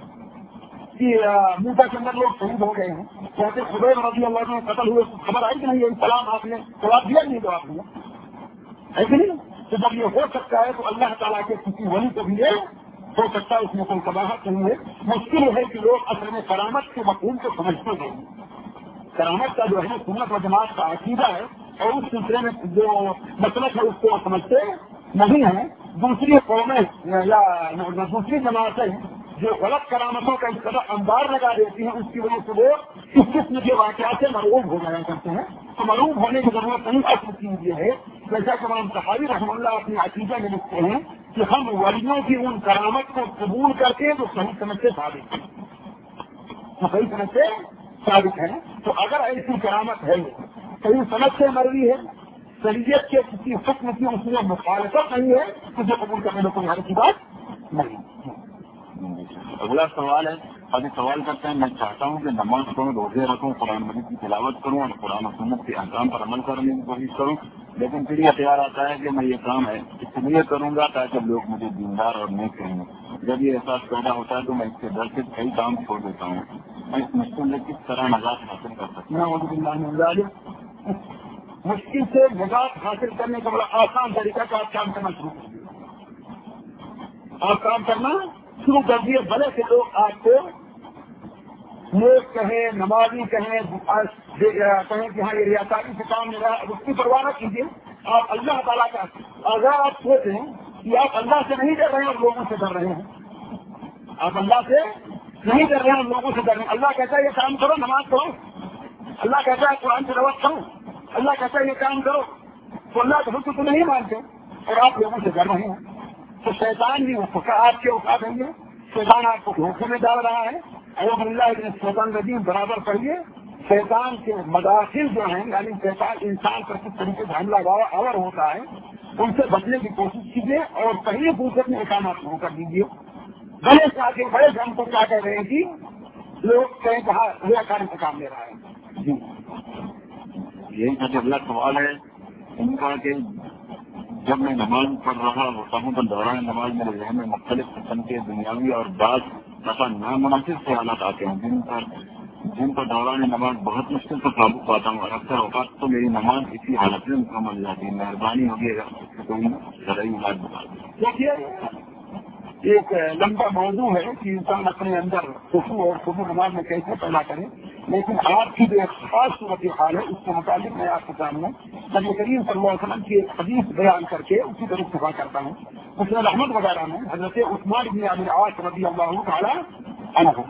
کہ موسیٰ کے اندر لوگ شہید ہو گئے ہیں. کہتے خبیر رضی اللہ عنہ قتل ہوئے، خبر آئی کہ نہیں ہے؟ سلام آپ نے جواب دیا نہیں؟ تو آپ نے ہے کہ نہیں؟ تو جب یہ ہو سکتا ہے تو اللہ تعالیٰ کے کسی ولی کو بھی یہ ہو سکتا ہے، اس میں کوئی قباحت نہیں ہے. مشکل ہے کہ لوگ اصل میں کرامت کے مفہوم کو سمجھتے ہیں. کرامت کا جو ہے سنت و جماعت کا عقیدہ ہے اور اس سلسلے میں جو مسلک ہے اس کو سمجھتے نہیں ہیں. دوسری قومیں یا دوسری جماعتیں جو غلط کرامتوں کا اس طرح انبار لگا دیتی ہیں اس کی وجہ سے وہ اس قسم کے واقعات سے مرعوب ہو جایا کرتے ہیں. تو مرعوب ہونے کی ضرورت نہیں. اصل چیز یہ ہے جیسا کہ امام طحاوی رحمہ اللہ اپنی عقیدہ میں لکھتے ہیں کہ ہم ولیوں کی ان کرامت کو قبول کرتے ہیں جو صحیح سمجھ سے ثابت ہے، جو صحیح سمجھ سے ثابت ہے۔ تو اگر ایسی کرامت ہے، صحیح سمجھ سے مروی ہے، شریعت کے کسی حکم کی اس میں مخالفت نہیں ہے، اسے قبول کرنے میں کوئی حرج کی بات نہیں۔ اگلا سوال ہے، ابھی سوال کرتے ہیں، میں چاہتا ہوں کہ نماز پڑھوں، روزے رکھوں، قرآن مجید کی تلاوت کروں اور قرآن و سنت کے احکام پر عمل کرنے کی کوشش کروں، لیکن پھر یہ خیال آتا ہے کہ میں یہ کام ہے اس لیے کروں گا تاکہ لوگ مجھے دیندار اور نیک کہیں۔ جب یہ احساس پیدا ہوتا ہے تو میں اس کے ڈر سے کئی کام چھوڑ دیتا ہوں۔ میں اس مشکل سے کس طرح نجات حاصل کر سکتا ہوں؟ مشکل سے نجات حاصل کرنے کا بڑا آسان طریقہ کا آپ کام کرنا شروع کر دیے، آپ کام کرنا شروع کر دیے، بھلے سے لوگ آپ کو لوگ کہیں، نمازی کہیں، کہیں کہ ہاں یہ ریاستاری سے کام لے رہا ہے، اس کی پرواہ نہ کیجیے۔ آپ اللہ تعالیٰ کا اگر آپ سوچیں کہ آپ اللہ سے نہیں ڈر رہے ہیں اور لوگوں سے ڈر رہے ہیں، آپ اللہ سے نہیں ڈر رہے ہیں اور لوگوں سے ڈر رہے ہیں، اللہ کہتا ہے یہ کام کرو، نماز پڑھو، اللہ کہتا ہے قرآن تلاوت کرو، اللہ کہتا ہے یہ کام کرو، تو اللہ کے حکم کو نہیں مانتے اور آپ لوگوں سے ڈر رہے ہیں، تو شیطان بھی وہ آپ کے اٹھا دیں گے، شیطان آپ کو دھوکے میں ڈال رہا ہے۔ اعوذ باللہ من الشیطان الرجیم برابر پڑھیے۔ شیطان کے مداخل جو ہیں، یعنی شیطان انسان پر کس طریقے سے حملہ آور ہوتا ہے، ان سے بچنے کی کوشش کیجیے اور صحیح فرصت میں اقامات شروع کر دیجیے۔ بڑے سے آگے بڑے سے ہم کو کیا کہہ رہے ہیں کہ لوگ کہیں کہا وہ کارن کا کام لے رہا ہے۔ جی یہی سب اگلا سوال ہے ان کا کہ جب میں نماز پڑھ رہا ہوتا ہوں تو دوران نماز میرے ذہن میں مختلف قسم کے دنیاوی اور بعض دفعہ نامناسب خیالات آتے ہیں جن پر جن پر دوران نماز بہت مشکل سے قابو پاتا ہوں اور اکثر اوقات تو میری نماز اسی حالت میں مکمل جاتی ہے۔ مہربانی ہوگی اگر اس سے کوئی شرعی علاج بتا دیں۔ دیکھیے ایک لمبا موضوع ہے کہ انسان اپنے اندر خشوع اور خضوع نماز میں کیسے پیدا کرے، لیکن آپ کی جو ایک خاص صورت حال ہے اس کے متعلق میں آپ کے سامنے نبی کریم صلی اللہ علیہ وسلم کی ایک حدیث بیان کر کے اسی طرح اتفاق کرتا ہوں۔ مسند احمد وغیرہ میں حضرت عثمان بن ابی العاص رضی اللہ تعالی عنہ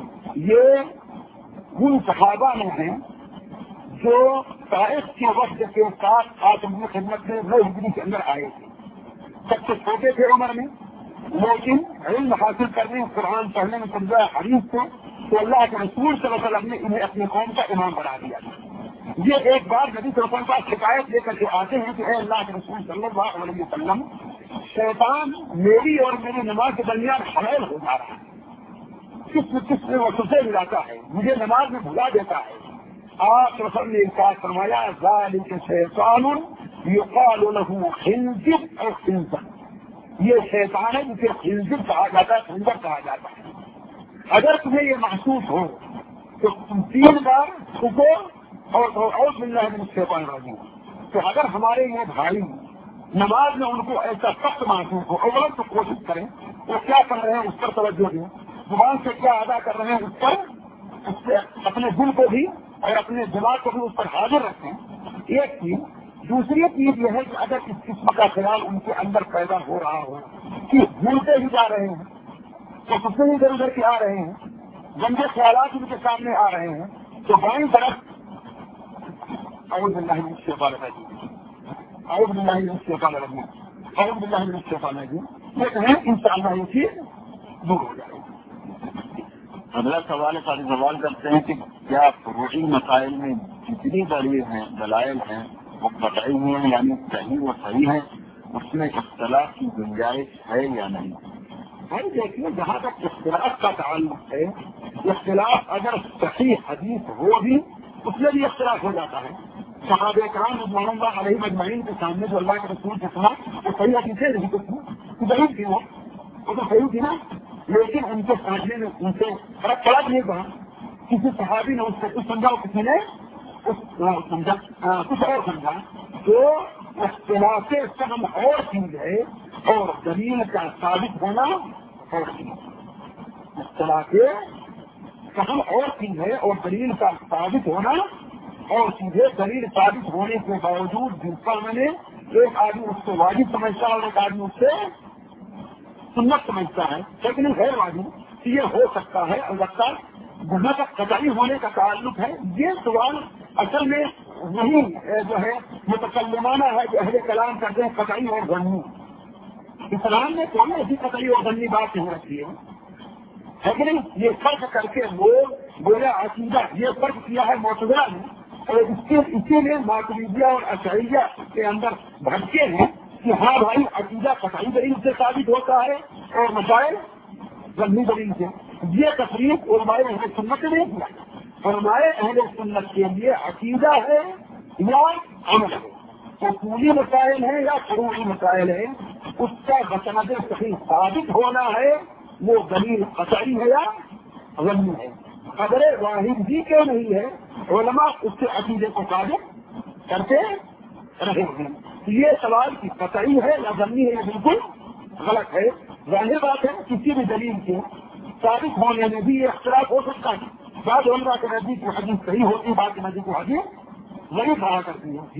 یہ ان صحابہ میں ہیں جو طائف کے وقت کے ساتھ آپ ان کی خدمت میں نو ہجری کے اندر آئے تھے، سب سے چھوٹے تھے عمر میں، لیکن علم حاصل کرنے، قرآن پڑھنے میں سمجھا حدیث کو، تو اللہ کے رسول صلی اللہ علیہ وسلم نے انہیں اپنے قوم کا امام بنا دیا۔ یہ ایک بار نبی صلی اللہ علیہ وسلم کا شکایت لے کر کے آتے ہیں کہ اے اللہ کے رسول صلی اللہ علیہ وسلم، شیطان میری اور میری نماز کے درمیان حائل ہو جا رہا ہے، کس کس میں وہ سسے ملاتا ہے، مجھے نماز میں بھلا دیتا ہے۔ آپ رسول نے ارشاد فرمایا ذالک شیطان یقال له خنزب اور خنزب، یہ شیطان ہے جسے خنزب کہا جاتا ہے، خنزب کہا جاتا ہے۔ اگر تمہیں یہ محسوس ہو تو تم تین بار رکو اور اعوذ باللہ من الشیطان الرجیم۔ تو اگر ہمارے یہ بھائی نماز میں ان کو ایسا سخت محسوس ہو، اول تو کوشش کریں وہ کیا کر رہے ہیں اس پر توجہ دیں، زبان سے کیا ادا کر رہے ہیں اس پر، اس سے اپنے دل کو بھی اور اپنے دماغ کو بھی اس پر حاضر رکھیں، ایک چیز۔ دوسری چیز یہ ہے کہ اگر اس قسم کا خیال ان کے اندر پیدا ہو رہا ہو کہ بھولتے ہی جا رہے ہیں، تو سب سے ادھر ادھر کے آ رہے ہیں، گندے خیالات ان کے سامنے آ رہے ہیں، تو بائیں طرف اعوذ باللہ من الشیطان الرجیم، اعوذ باللہ من الشیطان الرجیم، اعوذ باللہ من الشیطان الرجیم، یہ کہیں انشاءاللہ یہ چیز دور ہو جائے گی۔ اگلا سوال ہے، سارے سوال کرتے ہیں کہ کیا فروعی مسائل میں جتنی دلیل ہیں دلائل ہیں وہ بتائی ہوئی ہیں، یعنی صحیح و صحیح ہے، اس میں اختلاف کی گنجائش ہے یا نہیں؟ بھائی دیکھیے جہاں تک اختلاف کا تعلق ہے، اختلاف اگر صحیح حدیث ہو بھی اس میں بھی اختلاف ہو جاتا ہے۔ صحابہ کرام رضوان اللہ علیہ مجمعین کے سامنے جو اللہ کے رسول سے سنا وہ صحیح حدیثیں نہیں تو تھی، صحیح تھی، وہ وہ تو صحیح تھی نا، لیکن ان کے سامنے میں ان سے فرق پڑا نہیں پڑا، کسی صحابی نے اس کو کچھ سمجھا اور کسی نے سمجھا کچھ اور سمجھا، تو اختلاف فہم اور چیز ہے اور دلیل کا ثابت ہونا اور چیز، اختلاف فہم اور چیز ہے اور دلیل کا ثابت ہونا اور چیز ہے۔ دلیل ثابت ہونے کے باوجود جس کا میں نے ایک آدمی اس کو واجب سمجھتا ہے اور ایک آدمی اس سے سنت سمجھتا ہے، لیکن غیر واجب یہ ہو سکتا ہے، البتہ جہاں تک قطعی ہونے کا تعلق ہے، یہ سوال اصل میں وہی جو ہے متکلمانہ ہے جو اہل کلام کرتے ہیں قطعی اور ظنی. اسلام نے کوئی ایسی قطعی اور ظنی بات نہیں رکھی ہے کہ نہیں. یہ فرق کر کے لوگ گویا عقیدہ یہ فرق کیا ہے معتزلہ نے, اور اس کے اسی لیے ماتریدیہ اور اشعریہ کے اندر بھٹکے ہیں کہ ہاں بھائی عقیدہ قطعی دلیل سے ثابت ہوتا ہے اور مسائل ظنی دلیل سے. یہ تفریق علماء اہل سنت نے نہیں کیا. علماء اہل سنت کے لیے عقیدہ ہے یا عمل ہے, اصولی مسائل ہیں یا فروعی مسائل ہیں, اس کا بسند صحیح ثابت ہونا ہے وہ دلیل قطعی ہے یا ظنی ہے. اگر واحد بھی کیوں نہیں ہے, علماء اس سے عقیدے کو ثابت کرتے رہے ہیں. یہ سوال کی قطعی ہے یا ظنی ہے یہ بالکل غلط ہے. ظاہر بات ہے کسی بھی دلیل کے ثابت ہونے میں بھی یہ اختلاف ہو سکتا ہے. بعض علماء کے نزدیک کی حدیث صحیح ہوتی ہے, بعض کے نزدیک کی حدیث نہیں کہا کرتی ہے. جی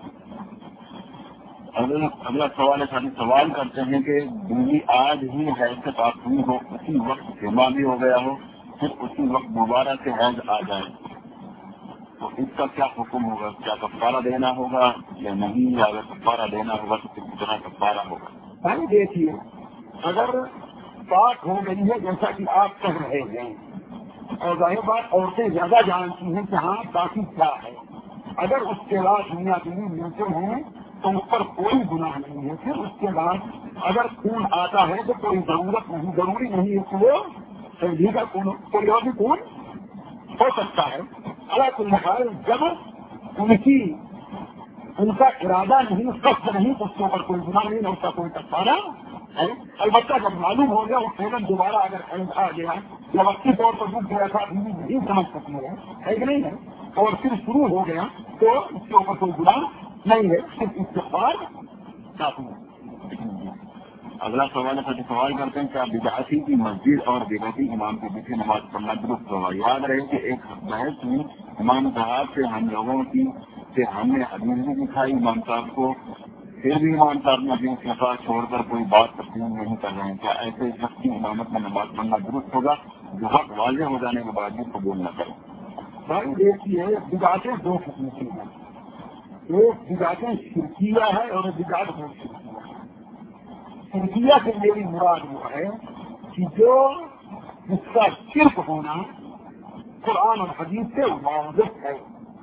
اگلا سوال ہے, خالی سوال کرتے ہیں کہ بیوی آج ہی حیض سے پاک ہوئی ہو, اسی وقت جمع بھی ہو گیا ہو, پھر اسی وقت دوبارہ سے حیض آ جائے تو اس کا کیا حکم ہوگا؟ کیا کفارہ دینا ہوگا یا نہیں؟ یا اگر کفارہ دینا ہوگا تو کس طرح کفارہ ہوگا؟ بھائی دیکھیے, اگر پاک ہو گئی ہے جیسا کہ آپ کہہ رہے ہیں, اور ظاہر بات عورتیں زیادہ جانتی ہیں کہ ہاں باقی کیا ہے, اگر اس کے بعد میاں بیوی ملتے ہیں تو اس پر کوئی گناہ نہیں ہے. پھر اس کے بعد اگر خون آتا ہے تو کوئی ضرورت نہیں, ضروری نہیں ہے کہ وہ سردی کا خون, کوئی اور بھی خون ہو سکتا ہے. اللہ کل حال جب ان کی ان کا ارادہ نہیں, قصد نہیں, تو اس کے اوپر کوئی گناہ نہیں, اس کا کوئی کفارہ ہے. البتہ جب معلوم ہو گیا وہ فوراً دوبارہ اگر حیض آ گیا یا وقتی طور پر ڈوب گیا تھا بیوی نہیں سمجھ سکتی ہے, ہے کہ نہیں ہے, اور پھر شروع ہو گیا تو اس کے اوپر کوئی گناہ نہیں ہے, صرف استغفار کافی ہے. اگلا سوال ہے, سوال کرتے ہیں کیا بدعتی کی مسجد اور بدعتی امام کے پیچھے نماز پڑھنا درست ہوگا؟ یاد رہے کہ ایک بحث میں امام صاحب سے ہم لوگوں کی کہ ہم نے حدیث بھی دکھائی امام صاحب کو, پھر بھی امام صاحب نے اپنی خفا چھوڑ کر کوئی بات تسلیم نہیں کر رہے ہیں. کیا ایسے شخص کی امامت میں نماز پڑھنا درست ہوگا جو حق واضح ہو جانے کے بعد بھی قبول نہ کریں؟ بھائی دیکھیے, بدعتیں دو قسم کی ہیں, ایک بدعتیں شرکیہ ہے اور ایک بدعت غیر شرکیہ ہے. شرکیہ سے میری مراد وہ ہے کہ جو جس کا شرک ہونا قرآن اور حدیث سے واضح ہے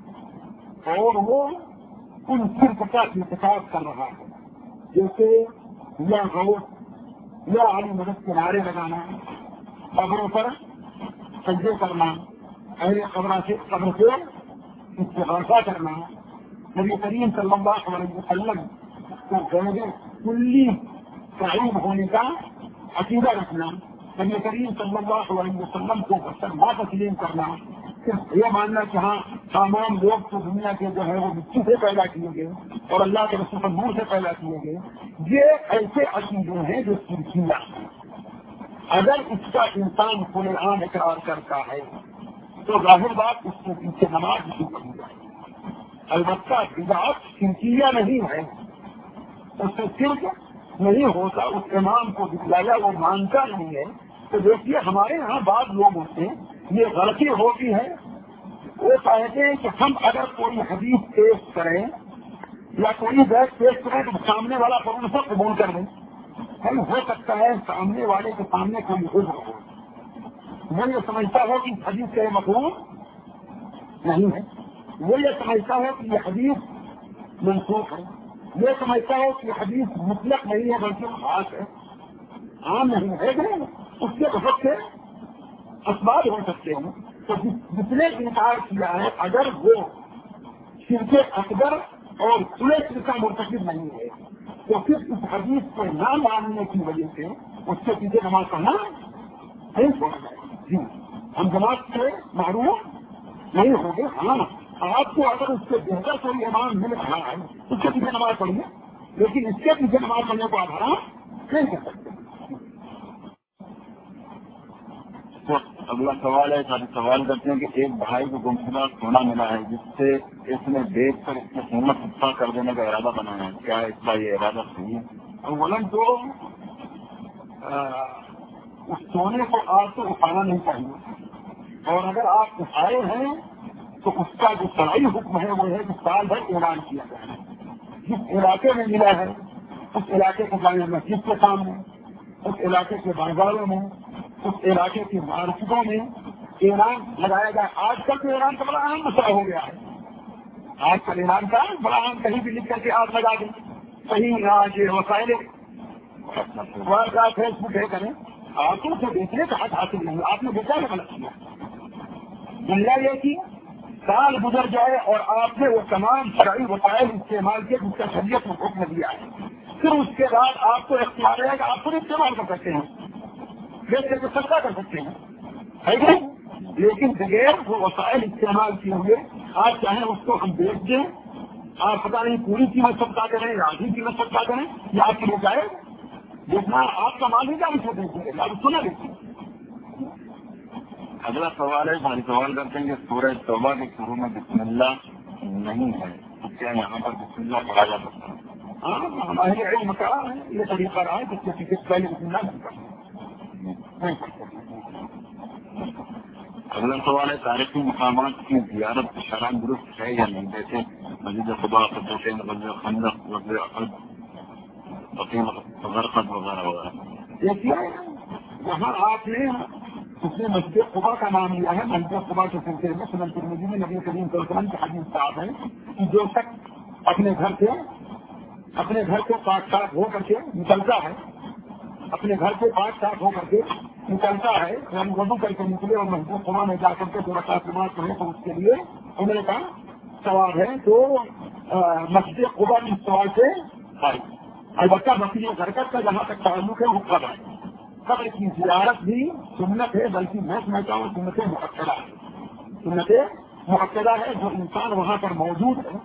اور وہ ان شرک کا ارتکاب کر رہا ہے, جیسے یا غوث یا علی مدد کے نعرے لگانا, قبروں پر سجدے کرنا, اہل قبر سے قبر سے استغاثہ کرنا, نبی کریم صلی اللہ علیہ وسلم کو غیر کلی قائم ہونے کا عقیدہ رکھنا, نبی کریم صلی اللہ علیہ وسلم کو نہ تسلیم کرنا, صرف یہ ماننا کہ ہاں تمام لوگ تو دنیا کے جو ہے وہ مٹی سے پیدا کیے گئے اور اللہ کے رسول نور سے پیدا کیے گئے. یہ ایسے عقیدے ہیں جو شرکیہ ہیں. اگر اس کا انسان کھلے عام اقرار کرتا ہے تو ظاہر بات اس کے پیچھے نماز نہیں پڑھی جائے. البتہ بدعت شرکیہ نہیں ہے, اس سے شرک نہیں ہوتا, اس امام کو دکھلایا وہ مانتا نہیں ہے. تو دیکھیے ہمارے یہاں بعض لوگ ہوتے ہیں یہ غلطی ہوتی ہے, وہ کہتے ہیں کہ ہم اگر کوئی حدیث پیش کریں یا کوئی بحث پیش کریں تو سامنے والا فوراً سے قبول کر دیں. ہو سکتا ہے سامنے والے کے سامنے کوئی عذر ہو, وہ یہ سمجھتا ہو کہ حدیث سے مفہوم نہیں ہے, وہ یہ سمجھتا ہے کہ یہ حدیث منسوخ ہے, یہ سمجھتا ہے کہ یہ حدیث مطلق نہیں ہے بلکہ خاص ہے, عام نہیں ہے. اس کے بہت سے اسباب ہو سکتے ہیں. تو جس نے انکار کیا ہے اگر وہ شرک اکبر اور کھلے شرک کا مرتکب نہیں ہے تو پھر اس حدیث کو نہ ماننے کی وجہ سے اس کے پیچھے نماز پڑھنا نہیں چھوڑا جائے. جی ہم جماعت سے معروف نہیں ہوں گے. ہاں آپ کو اگر اس سے بہتر کوئی امام مل رہا ہے اس کے پیچھے نماز پڑھیے, لیکن اس کے پیچھے نماز پڑھنے کو آپ حرام نہیں کر سکتے. تو اگلا سوال ہے, سارے سوال کرتے ہیں کہ ایک بھائی کو گمشدہ سونا ملا ہے جس سے اس نے دیکھ کر اس کی قیمت حصہ کر دینے کا ارادہ بنایا ہے, کیا اس کا یہ ارادہ صحیح ہے؟ اولاً تو اس سونے کو آپ کو اٹھانا نہیں چاہیے, اور اگر آپ اٹھائے ہیں تو اس کا جو شرعی حکم ہے وہ ہے کہ سال بھر اعلان کیا جائے. جس علاقے میں ملا ہے اس علاقے کے جامع مسجد کے سامنے، اس علاقے کے بازاروں میں، اس علاقے کی مارکیٹوں میں اعلان لگایا گیا. آج کل تو اعلان کا بڑا اہم مسئلہ ہو گیا ہے. آج کل اعلان کا بڑا اہم، کہیں بھی لکھ کر کے آگ لگا دیں، کہیں آج وسائل فیس بک ہے کریں، آپ کو اسے دیکھنے کا حق حاصل نہیں. آپ نے دیکھا ہے غلط کیا. ملا یہ کہ سال گزر جائے اور آپ نے وہ تمام شرعی وسائل استعمال کیے جس کا شریعت نے حکم دیا ہے، پھر اس کے بعد آپ کو اختیار رہے گا آپ خود استعمال کر سکتے ہیں، بیچ کر کے سستا کر سکتے ہیں، ہے کہ لیکن بغیر وہ وسائل استعمال کیے ہوئے آپ چاہیں اس کو ہم بیچ دیں، آپ پتہ نہیں پوری قیمت سستا کریں یا آدھی قیمت سستا کریں، یا آپ کے لیے جائے دیکھنا آپ کا مال ہی جان سے دیکھیں گے، آپ سنا دیکھیں. اگلا سوال ہے، ہماری سوال کرتے ہیں کہ سورہ توبہ کے شروع میں بسم اللہ نہیں ہے تو کیا یہاں پر بسم اللہ پڑھا جا سکتا ہے؟ ہاں ہمارے علم کا یہ طریقہ رہا ہے جس کے پیچھے پہلے بسم اللہ نہیں کرتا. اگلا سوال ہے، تاریخی مقامات کی زیارت شرح درست ہے یا نہیں، جیسے مسجد خدا، مسجد خندق، مسجد احد، غرقت وغیرہ وغیرہ. دیکھیے وہاں آپ نے اس نے مسجد قبا کا نام لیا ہے. مسجد قبا کے سلسلے میں سنن ترمذی میں نبی کریم صلی اللہ علیہ وسلم کے حدیث صاحب ہے کہ جو شخص اپنے گھر سے اپنے گھر سے پاک صاف ہو کر کے نکلتا ہے اپنے گھر سے پاک صاف ہو کر کے نکلتا ہے یعنی وضو کر کے نکلے اور مسجد قبا میں جا کر کے دو رکعت نماز پڑھے تو اس کے لیے عمرے کا ثواب ہے. تو مسجد قبا کے سوال سے البتہ مسجد برکت کا جہاں تک تعلق ہے وہ قبر ہے. قبر کی زیارت بھی سنت ہے، بلکہ میں سمجھتا ہوں سنت مؤکدہ ہے. سنت مؤکدہ ہے جو انسان وہاں پر موجود ہے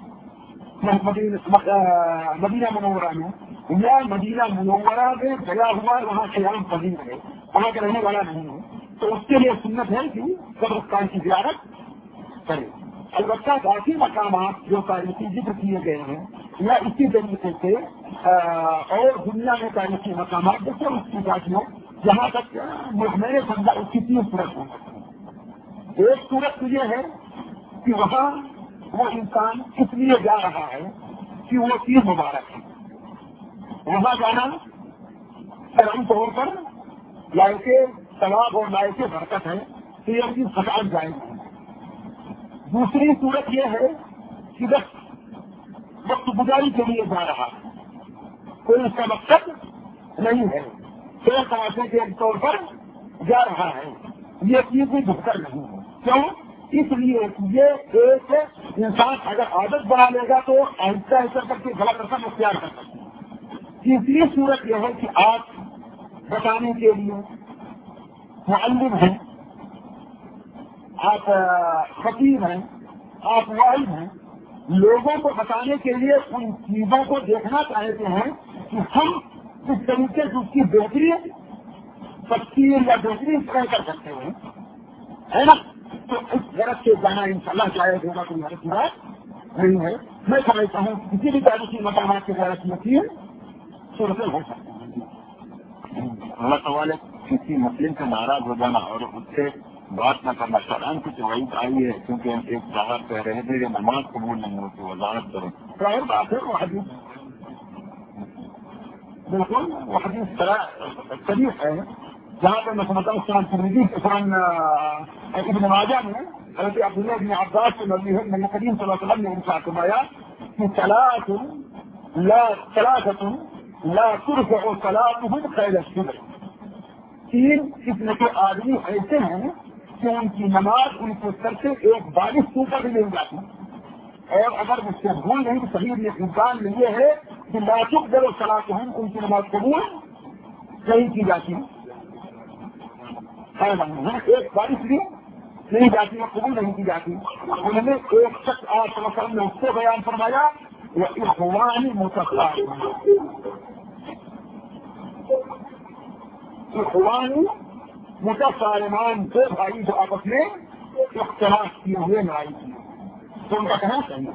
مدینہ منورہ میں یا مدینہ منورہ میں گیا ہوا ہے، وہاں قیام پذیر ہے، وہاں کا رہنے والا نہیں ہے، تو اس کے لیے سنت ہے کہ قبرستان کی زیارت کرے. البتہ باقی مقامات جو تاریخی ذکر کیے گئے ہیں یا اسی طریقے سے اور دنیا میں تاریخی مقامات جیسے اس کی جاتیوں جہاں تک میرے سمجھا اس کی تین صورت ہو سکتی ہے. ایک صورت تو یہ ہے کہ وہاں وہ انسان اس لیے جا رہا ہے کہ وہ چیز مبارک ہے، وہاں جانا شرعی طور پر لائقے ثواب اور لائقے برکت ہے تو یہ چیز ہٹان جائے گی. دوسری صورت یہ ہے کہ بس وقت گزاری کے لیے جا رہا ہے، کوئی اس کا مقصد نہیں ہے، شیر تماشے کے طور پر جا رہا ہے، یہ چیز بھی بہتر نہیں ہے. کیوں؟ اس لیے یہ ایک انسان اگر عادت بنا لے گا تو آہستہ آہستہ کر کے غلط رسم اختیار کر سکتے ہیں. تیسری صورت یہ ہے کہ آپ بتانے کے لیے معلم ہیں، آپ خطیب ہیں، آپ واعظ ہیں، لوگوں کو بتانے کے لیے ان چیزوں کو دیکھنا چاہتے ہیں کہ ہم اس طریقے سے اس کی بہترین تفصیل یا بہترین طرح کر سکتے ہیں، ہے نا. تو اس غرض سے جانا انشاءاللہ شاید ہوگا کوئی غلط کی بات نہیں ہے. میں سمجھتا ہوں کسی بھی تاریخی مقامات کے غرض میں تین صورتیں ہو سکتی ہیں. ہمارا سوال ہے، کسی مسلم سے ناراض ہو جانا اور اس سے بات نہ کرنا شرعاً کچھ وعید آئی ہے، کیونکہ ہم ایک صاحب کہہ رہے تھے کہ نماز قبول نہیں ہوتی، وضاحت کریں. ظاہر بات ہے وہ حدیث بالکل وہ حدیث شریف ہے جہاں پر میں سمجھتا ہوں اسلام ترمذی قرآن ابن ماجہ میں حضرت عبداللہ بن عباس سے مروی ہے نبی کریم صلی اللہ علیہ وسلم نے ارشاد فرمایا کہ ثلاث لا ثلاثۃ لا ترفع صلاتهم خیل الشبر. تین قسم کے آدمی ایسے ہیں کہ ان کی نماز ان کے سر سے ایک بارش کے اوپر بھی نہیں جاتی، اور اگر مجھ سے بھول نہیں تو صحیح یہ انسان میں یہ ہے کہ لا تقبل صلاتهم ان کی نماز قبول نہیں کی جاتی، ایک بارش بھی نہیں جاتی ہے، قبول نہیں کی جاتی. انہوں نے ایک شخص آپ وسلم نے اس سے بیان فرمایا وہ اخوانی متفاعل اخوانی متفاعلان دو بھائی جو آپس میں اختلاف کیے ہوئے نائی کی، تو ان کا کہنا چاہیے.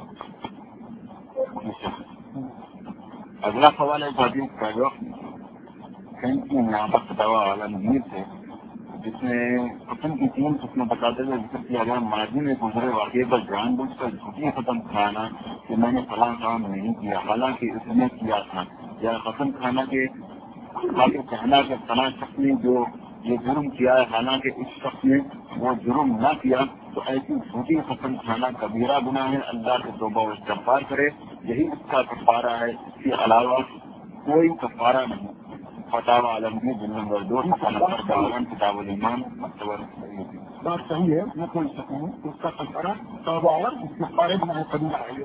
اگلا سوال ہے حدیث کا جو کہیں یہاں پر دوا والا نہیں تھے جس میں قسم کی تین قسمیں بتاتے ہوئے ذکر کیا گیا ماضی میں گزرے واقعے پر جان بوجھ کر جھوٹی قسم کھانا کہ میں نے فلاں کام نہیں کیا حالانکہ اس نے کیا تھا، یا قسم کھانا کے کہنا کہ فلاں شخص نے جو یہ جرم کیا ہے حالانکہ اس شخص نے وہ جرم نہ کیا، تو ایسی جھوٹی قسم کھانا کبیرہ گناہ ہے، اللہ سے توبہ و استغفار کرے، یہی اس کا کفارہ ہے، اس کے علاوہ کوئی کفارہ نہیں۔ فتح عالمگیر جن نمبر دو کتاب الایمان مصور۔ بات صحیح ہے، میں کوئی شک نہیں اس کا کفارہ توبہ اور استغفار گناہ کبیرہ ہے۔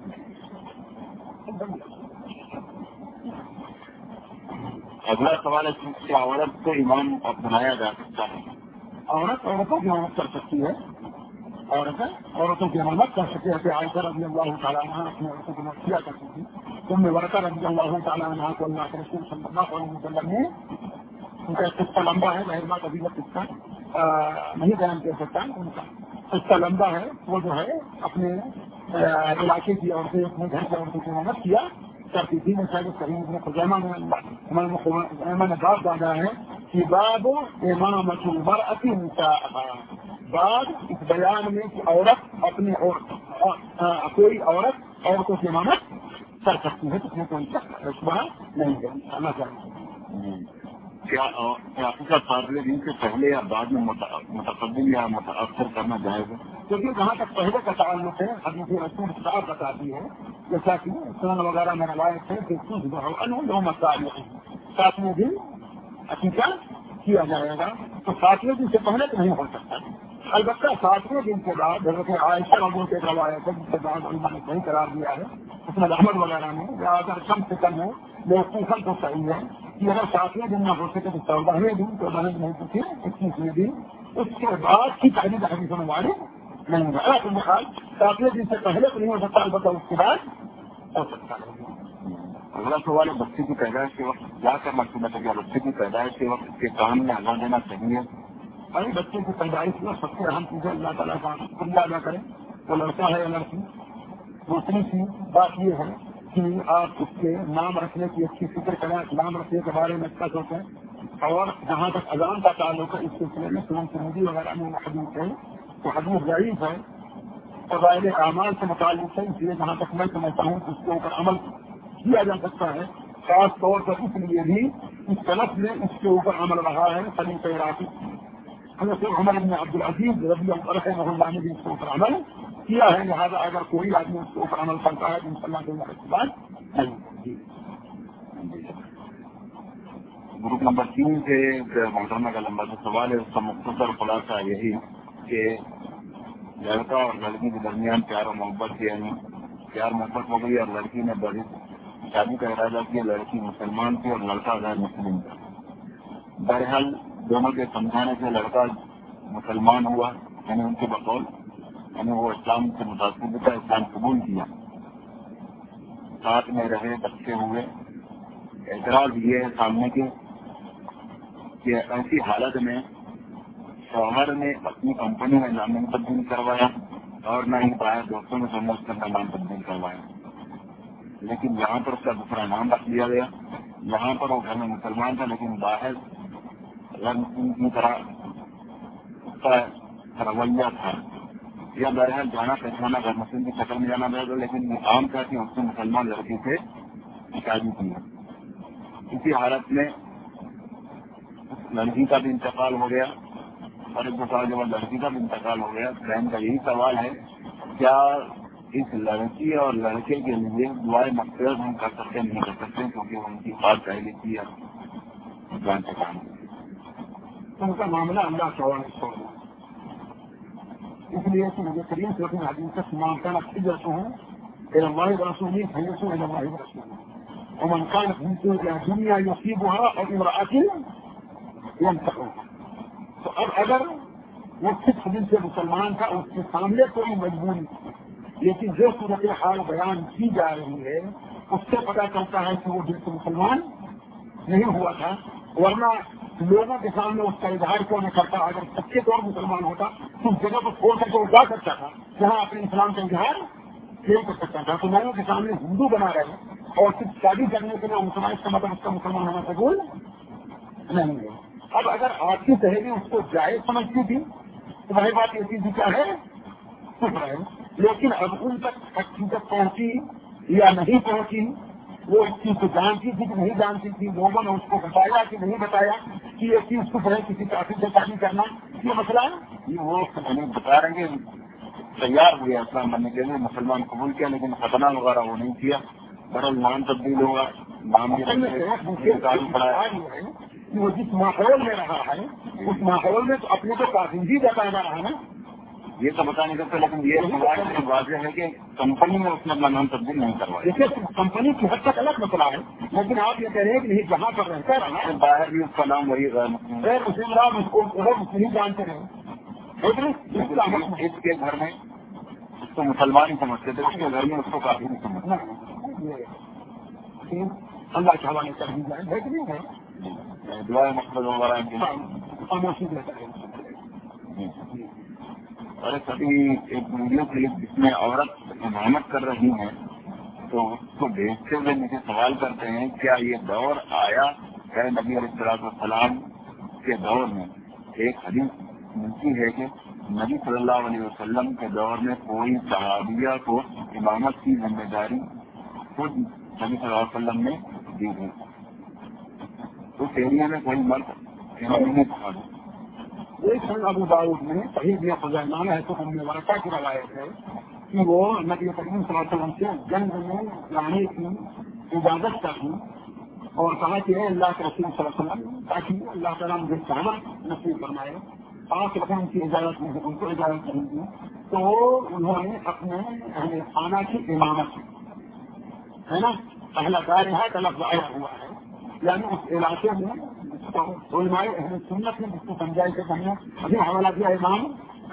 اگلا سوال ہے کہ عورت کو امام بنایا جا سکتا ہے؟ عورت عورتوں کی امامت کر سکتی ہے، عورتیں عورتوں کی امامت کر سکتی ہے کہ عائشہ رضی اللہ تعالیٰ عنہ اپنے عورتوں کی مدد کیا کرتی تھی، ام ورقہ رضی اللہ تعالیٰ عنہ کو اللہ کے رسول صلی اللہ علیہ وسلم نے، ان کا قصہ لمبا ہے، ظاہر بات ابھی وقت اس کا نہیں بیان کر سکتا، ان کا قصہ لمبا ہے، وہ جو ہے اپنے علاقے کی عورتیں اپنے گھر کی عورتوں کی امامت کیا کرتی تھی۔ میں شاید کریم نے خزیمہ میں نے بات ڈالا ہے کہ باب امامت المرأة نساءها، بعد اس بیان میں کہ عورت اپنی عورت کوئی عورت عورتوں کی امامت کر سکتی ہے، اس میں کوئی شبہ نہیں ہے۔ اللہ چاہیے کیا کا فاصلے دن سے پہلے یا بعد میں متقدم یا متاثر کرنا جائز ہے؟ کیونکہ جہاں تک پہلے کا تعلق ہے حدیث رسول صاحب بتاتی ہے، جیسا کہ سنن وغیرہ میں روایت ہے کہ دو مسائل ساتویں دن عقیقہ کیا جائے گا، تو ساتویں دن سے پہلے تو نہیں ہو سکتا، البتہ ساتویں دن کے بعد حضرت عائشہ رضی کے روایت ہے جس کے بعد علماء نے صحیح قرار دیا ہے، اس میں احمد وغیرہ نے یا اگر کم سے کم ہے موقوفاً تو صحیح ہے کہ اگر ساتویں دن نہ ہو سکے تو چودہویں دن چودہ دن نہیں پوچھے اکیسویں دن، اس کے بعد کی تعلیم حدیث میں والے نہیں ہے، تم خیال ساتویں دن سے پہلے تو نہیں ہو سکتا، البتہ اس کے بعد ہو سکتا ہے۔ اگلا سوال ہے بچے کی پیدائش کے وقت کیا کرنا چاہیے؟ کیا بچے کی پیدائش کے وقت کے کام میں اللہ دینا چاہیے؟ بھائی بچے کی پیدائش میں سب سے اہم چیز ہے اللہ تعالیٰ کا شکریہ ادا کریں، وہ لڑکا ہے یا لڑکی۔ دوسری چیز بات یہ ہے کہ آپ اس کے نام رکھنے کی اچھی فکر کریں، نام رکھنے کے بارے میں اچھا سوچیں، اور جہاں تک اذان کا تعلق ہے اس سلسلے میں سنن ترمذی وغیرہ میں حدیث ہے تو حدیث ضعیف ہے، فضائل اعمال سے متعلق ہے، اس لیے جہاں تک میں سمجھتا ہوں کہ اس کے اوپر عمل کیا جا سکتا ہے، خاص طور پر اس لیے بھی اس طرف میں اس کے اوپر عمل رہا ہے خلیفہ راشد حضرت عمر بن عبدالعزیز رضی اللہ عنہ نے بھی اس کے اوپر عمل کیا ہے، لہٰذا اگر کوئی آدمی اس کے اوپر عمل کرتا ہے تو ان شاء اللہ کی بات نہیں۔ گروپ نمبر تین سے محترمہ کا لمبا سا سوال ہے، اس کا مختصر خلاصہ یہی کہ لڑکا اور لڑکی کے درمیان پیار و محبت یعنی پیار محبت ہو گئی اور لڑکی نے بڑی شادی کا ارادہ کیا، لڑکی مسلمان تھی اور لڑکا غیر مسلم تھا، بہرحال دونوں کے سمجھانے سے لڑکا مسلمان ہوا، یعنی ان کے بقول یعنی وہ اسلام سے متاثر تھا، اسلام قبول کیا، ساتھ میں رہے، بچے ہوئے۔ اعتراض یہ ہے سامنے کے کہ ایسی حالت میں شوہر نے اپنی کمپنی میں نام تبدیل کروایا اور نہ ہی باہر دوستوں میں سمجھ کر نام تبدیل کروایا، لیکن یہاں پر اس کا دوسرا نام رکھ دیا گیا، یہاں پر وہ گھر میں مسلمان تھا لیکن باہر غیر مسلم کی طرح اس کا رویہ تھا، یا بہرحال جانا پہچانا غیر مسلم کی شکل میں جانا پڑا، لیکن عام تھا کہ اس نے مسلمان لڑکی سے شادی کی ہے۔ اسی حالت میں لڑکی کا بھی انتقال ہو گیا اور ایک دفعہ کے بعد لڑکی کا بھی انتقال ہو گیا۔ بہن کا یہی سوال ہے، کیا اس لڑکی اور لڑکے کے لیے دعائیں مغفرت ہم کر سکتے نہیں کر سکتے کیونکہ ان کی بات پہلے کی ہے جان سے کام ان کا معاملہ اللہ سوال چھوڑ دیں، اس لیے کہ مجھے کریم سے اپنے حدیث سے مانگتا اچھی جیسے ہوں پھر ہمارے برسوں میں حیثوں میں ہمارے برسوں میں ومن كانت منكم دنيا يصيبها او امرأة ينتقلها، تو اب اگر وہ صرف دن سے مسلمان تھا اس کے سامنے کوئی مجبوری تھی، لیکن جو صورت حال بیان کی جا رہی ہے اس سے پتہ چلتا ہے کہ وہ دل سے مسلمان نہیں ہوا تھا، ورنہ لوگوں کے سامنے اس کا اظہار کیوں نہیں کرتا؟ اگر سچے طور مسلمان ہوتا تو اس جگہ پر چھوڑ کر کے وہ جا سکتا تھا جہاں اپنے اسلام کا اظہار نہیں کر سکتا تھا، تو لوگوں کے سامنے ہندو بنا رہے اور صرف شادی کرنے کے لیے مسلمان کا مطلب اس کا مسلمان ہونا قبول نہیں ہے۔ اب اگر آپ کی سہیلی اس کو جائز سمجھتی تھی تو وہی بات یہ چیز کیا ہے کفر ہے، لیکن اب ان تک حقیقت پہنچی یا نہیں پہنچی، وہ اس چیز کو جانتی تھی کہ نہیں جانتی تھی، لوگوں نے اس کو بتایا کہ نہیں بتایا کہ یہ چیز کفر ہے کسی کافر سے شادی کرنا، یہ مسئلہ ہے. یہ وہ بتا رہے ہیں کہ تیار ہوئے اسلام بننے کے لیے، مسلمان قبول کیا لیکن ختنہ وغیرہ وہ نہیں کیا، برل نام تبدیل ہوگا، نام پڑھا ہے کہ وہ جس ماحول میں رہا ہے اس ماحول میں تو اپنے کو پابندی بتانا رہا نا، یہ تو بتا نہیں سکتے، لیکن یہ واضح ہے کہ کمپنی میں اس نے اپنا نام تبدیل نہیں کروایا. دیکھیے کمپنی کی حد تک الگ مسئلہ ہے، لیکن آپ یہ کہہ رہے ہیں کہ نہیں جہاں پر رہتا رہا باہر بھی اس کا نام وہی غیر مسلم غیر مسلم رہا، اس کو مسلم جانتے رہے، اس کے گھر میں اس کو مسلمان ہی سمجھتے تھے، اس کے گھر میں اس کو کافی نہیں سمجھتے. اللہ کے حوالے کر دی جائے بہترین ہے، دعا مقصد وغیرہ خاموشی بہتر ہے. اور کبھی ایک ویڈیو کلپ جس میں عورت امامت کر رہی ہیں تو اس کو دیکھتے ہوئے مجھے سوال کرتے ہیں کیا یہ دور آیا ہے نبی علیہ السلام کے دور میں؟ ایک حدیث ملتی ہے کہ نبی صلی اللہ علیہ وسلم کے دور میں کوئی صحابیہ کو امامت کی ذمہ داری خود نبی صلی اللہ علیہ وسلم نے دی تھی. اس ایریا میں کوئی مرد امام نے کہا ایک سن ابو داؤد میں صحیح میں خزانہ ہے تو ہم نے ورثہ کی روایت ہے کہ وہ نبی کریم صلی اللہ علیہ وسلم سے جنگ میں جانے کی اجازت چاہی اور کہا کہ اے اللہ کے رسول صلی اللہ علیہ وسلم تاکہ اللہ تعالیٰ مجھے صحابت نصیب فرمائے پانچ رقم کی اجازت میں ان کو اجازت نہیں دی تو انہوں نے اپنے اہل خانہ کی امامت ہے نا پہلا دار ہے کا لفظ آیا ہوا ہے، یعنی اس علاقے میں علماء اہل سنت نے جس کو سمجھائی کے سمجھا ابھی حوالہ دیا امام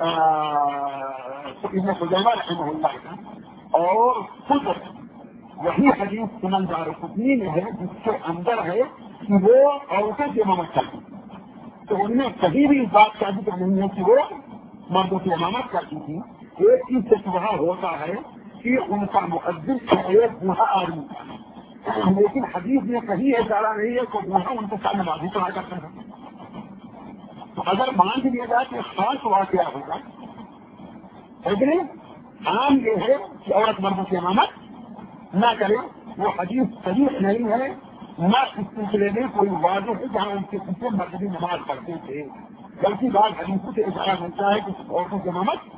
ابن خزیمہ رحمہ اللہ کا، اور خود وہی حدیث سنن دارقطنی میں ہے جس کے اندر ہے کہ وہ عورتوں کی امامت کرتی، تو ان میں کبھی بھی اس بات کا ذکر نہیں ہے کہ وہ مردوں کی امامت کرتی تھی. ایک چیز سے وہاں ہوتا ہے کہ ان کا مقدم ایک بوڑھا آدمی تھا، لیکن حدیث میں کہیں اشارہ نہیں ہے کہ بوڑھا ان کے ساتھ نمازی پڑھا کرتے ہیں. تو اگر مان لیا جائے کہ خاص واقعہ ہوگا، لیکن عام یہ ہے کہ عورت مردوں کی امامت نہ کرے، وہ حدیث صحیح نہیں ہے، نہ اس سلسلے میں کوئی واضح ہے جہاں ان کے پیچھے مرد بھی نماز پڑھتے تھے، بلکہ بعض حدیثوں سے اشارہ ملتا ہے کہ عورتوں کی امامت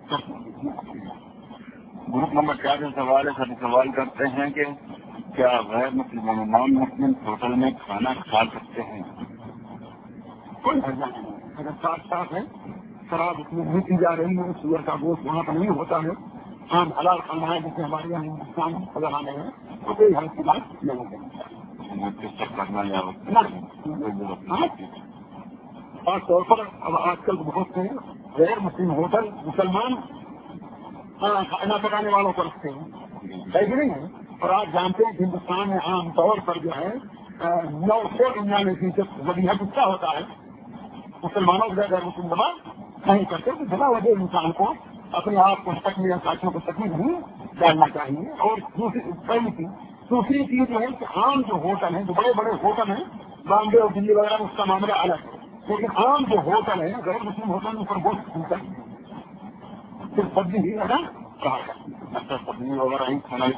گروپ نمبر چار سے سوال ہے. سبھی سوال کرتے ہیں کہ کیا غیر مسلم نان مسلم ہوٹل میں کھانا کھا سکتے ہیں؟ کوئی حرض نہیں ہے، اگر صاف صاف ہے شراب اس میں نہیں پی جا رہی ہے، سور کا گوشت وہاں پر نہیں ہوتا ہے، عام حلال کھانا ہے جیسے ہمارے یہاں ہندوستان خزانے ہیں، تو کوئی حرض کی بات نہیں ہے. خاص طور پر اب آج کل بہت سے غیر مسلم ہوٹل مسلمان کھانا پکانے والوں کو رکھتے ہیں، صحیح نہیں ہے. اور آپ جانتے ہیں ہندوستان میں عام طور پر جو ہے نو سو ننانوے فیصد ذریعہ گسا ہوتا ہے، مسلمانوں کے غیر مسلم دبا نہیں کرتے، تو بنا وجہ انسان کو اپنے آپ کو تکلیف یا ساتھیوں کو تکلیف نہیں ڈالنا چاہیے. اور دوسری پہلی چیز دوسری چیز جو ہے کہ عام جو ہوٹل ہیں، جو بڑے بڑے ہوٹل ہیں بامبے اور دلی وغیرہ اس کا معاملہ الگ ہے، لیکن عام جو ہوٹل ہے غیر مسلم ہوٹل پر گوشت کھلتا ہے، صرف سبزی ہی ہے نا اچھا سبزی وغیرہ ہی کھانا.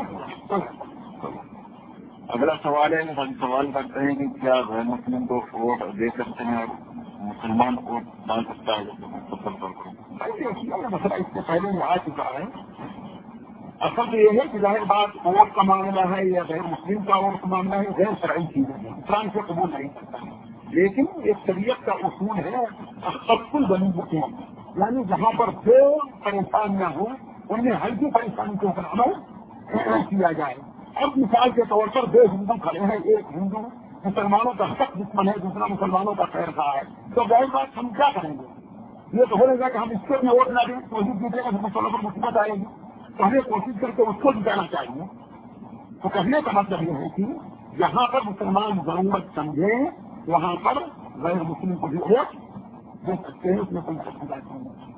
اگلا سوال ہے، ہم سوال کرتے ہیں کہ کیا غیر مسلم کو ووٹ دے سکتے ہیں اور مسلمان ووٹ ڈال سکتا ہے؟ مسئلہ اس سے پہلے میں آ چکا ہے. اصل تو یہ ہے کہ ظاہر بات ووٹ کا معاملہ ہے یا غیر مسلم کا ووٹ کا معاملہ ہے، غیر شرعی چیزیں ہیں، اسلام سے قبول نہیں کرتا ہے، لیکن ایک شریعت کا اصول ہے تقبل بنی بکیاں، یعنی جہاں پر جو پریشانیاں ہوں ان میں ہلکی پریشانی کے اوپر عمل کیا جائے. اب مثال کے طور پر دو ہندو کھڑے ہیں، ایک ہندو مسلمانوں کا سخت دشمن ہے، دوسرا مسلمانوں کا خیر خواہ ہے، تو ظاہر بات ہم کیا کریں گے؟ یہ تو ہو رہے گا کہ ہم اس کو میں ووٹ نہ دیں تو ہی جیتے گا، مسلمانوں پر مصیبت آئے گی، تو ہمیں کوشش کر کے اس کو جتانا چاہیے. تو کہنے کا مطلب یہ ہے کہ جہاں پر مسلمان ضرورت سمجھے وہاں پر غیر مسلم کو بھی ووٹ دے سکتے ہیں، اس میں کوئی بات نہیں.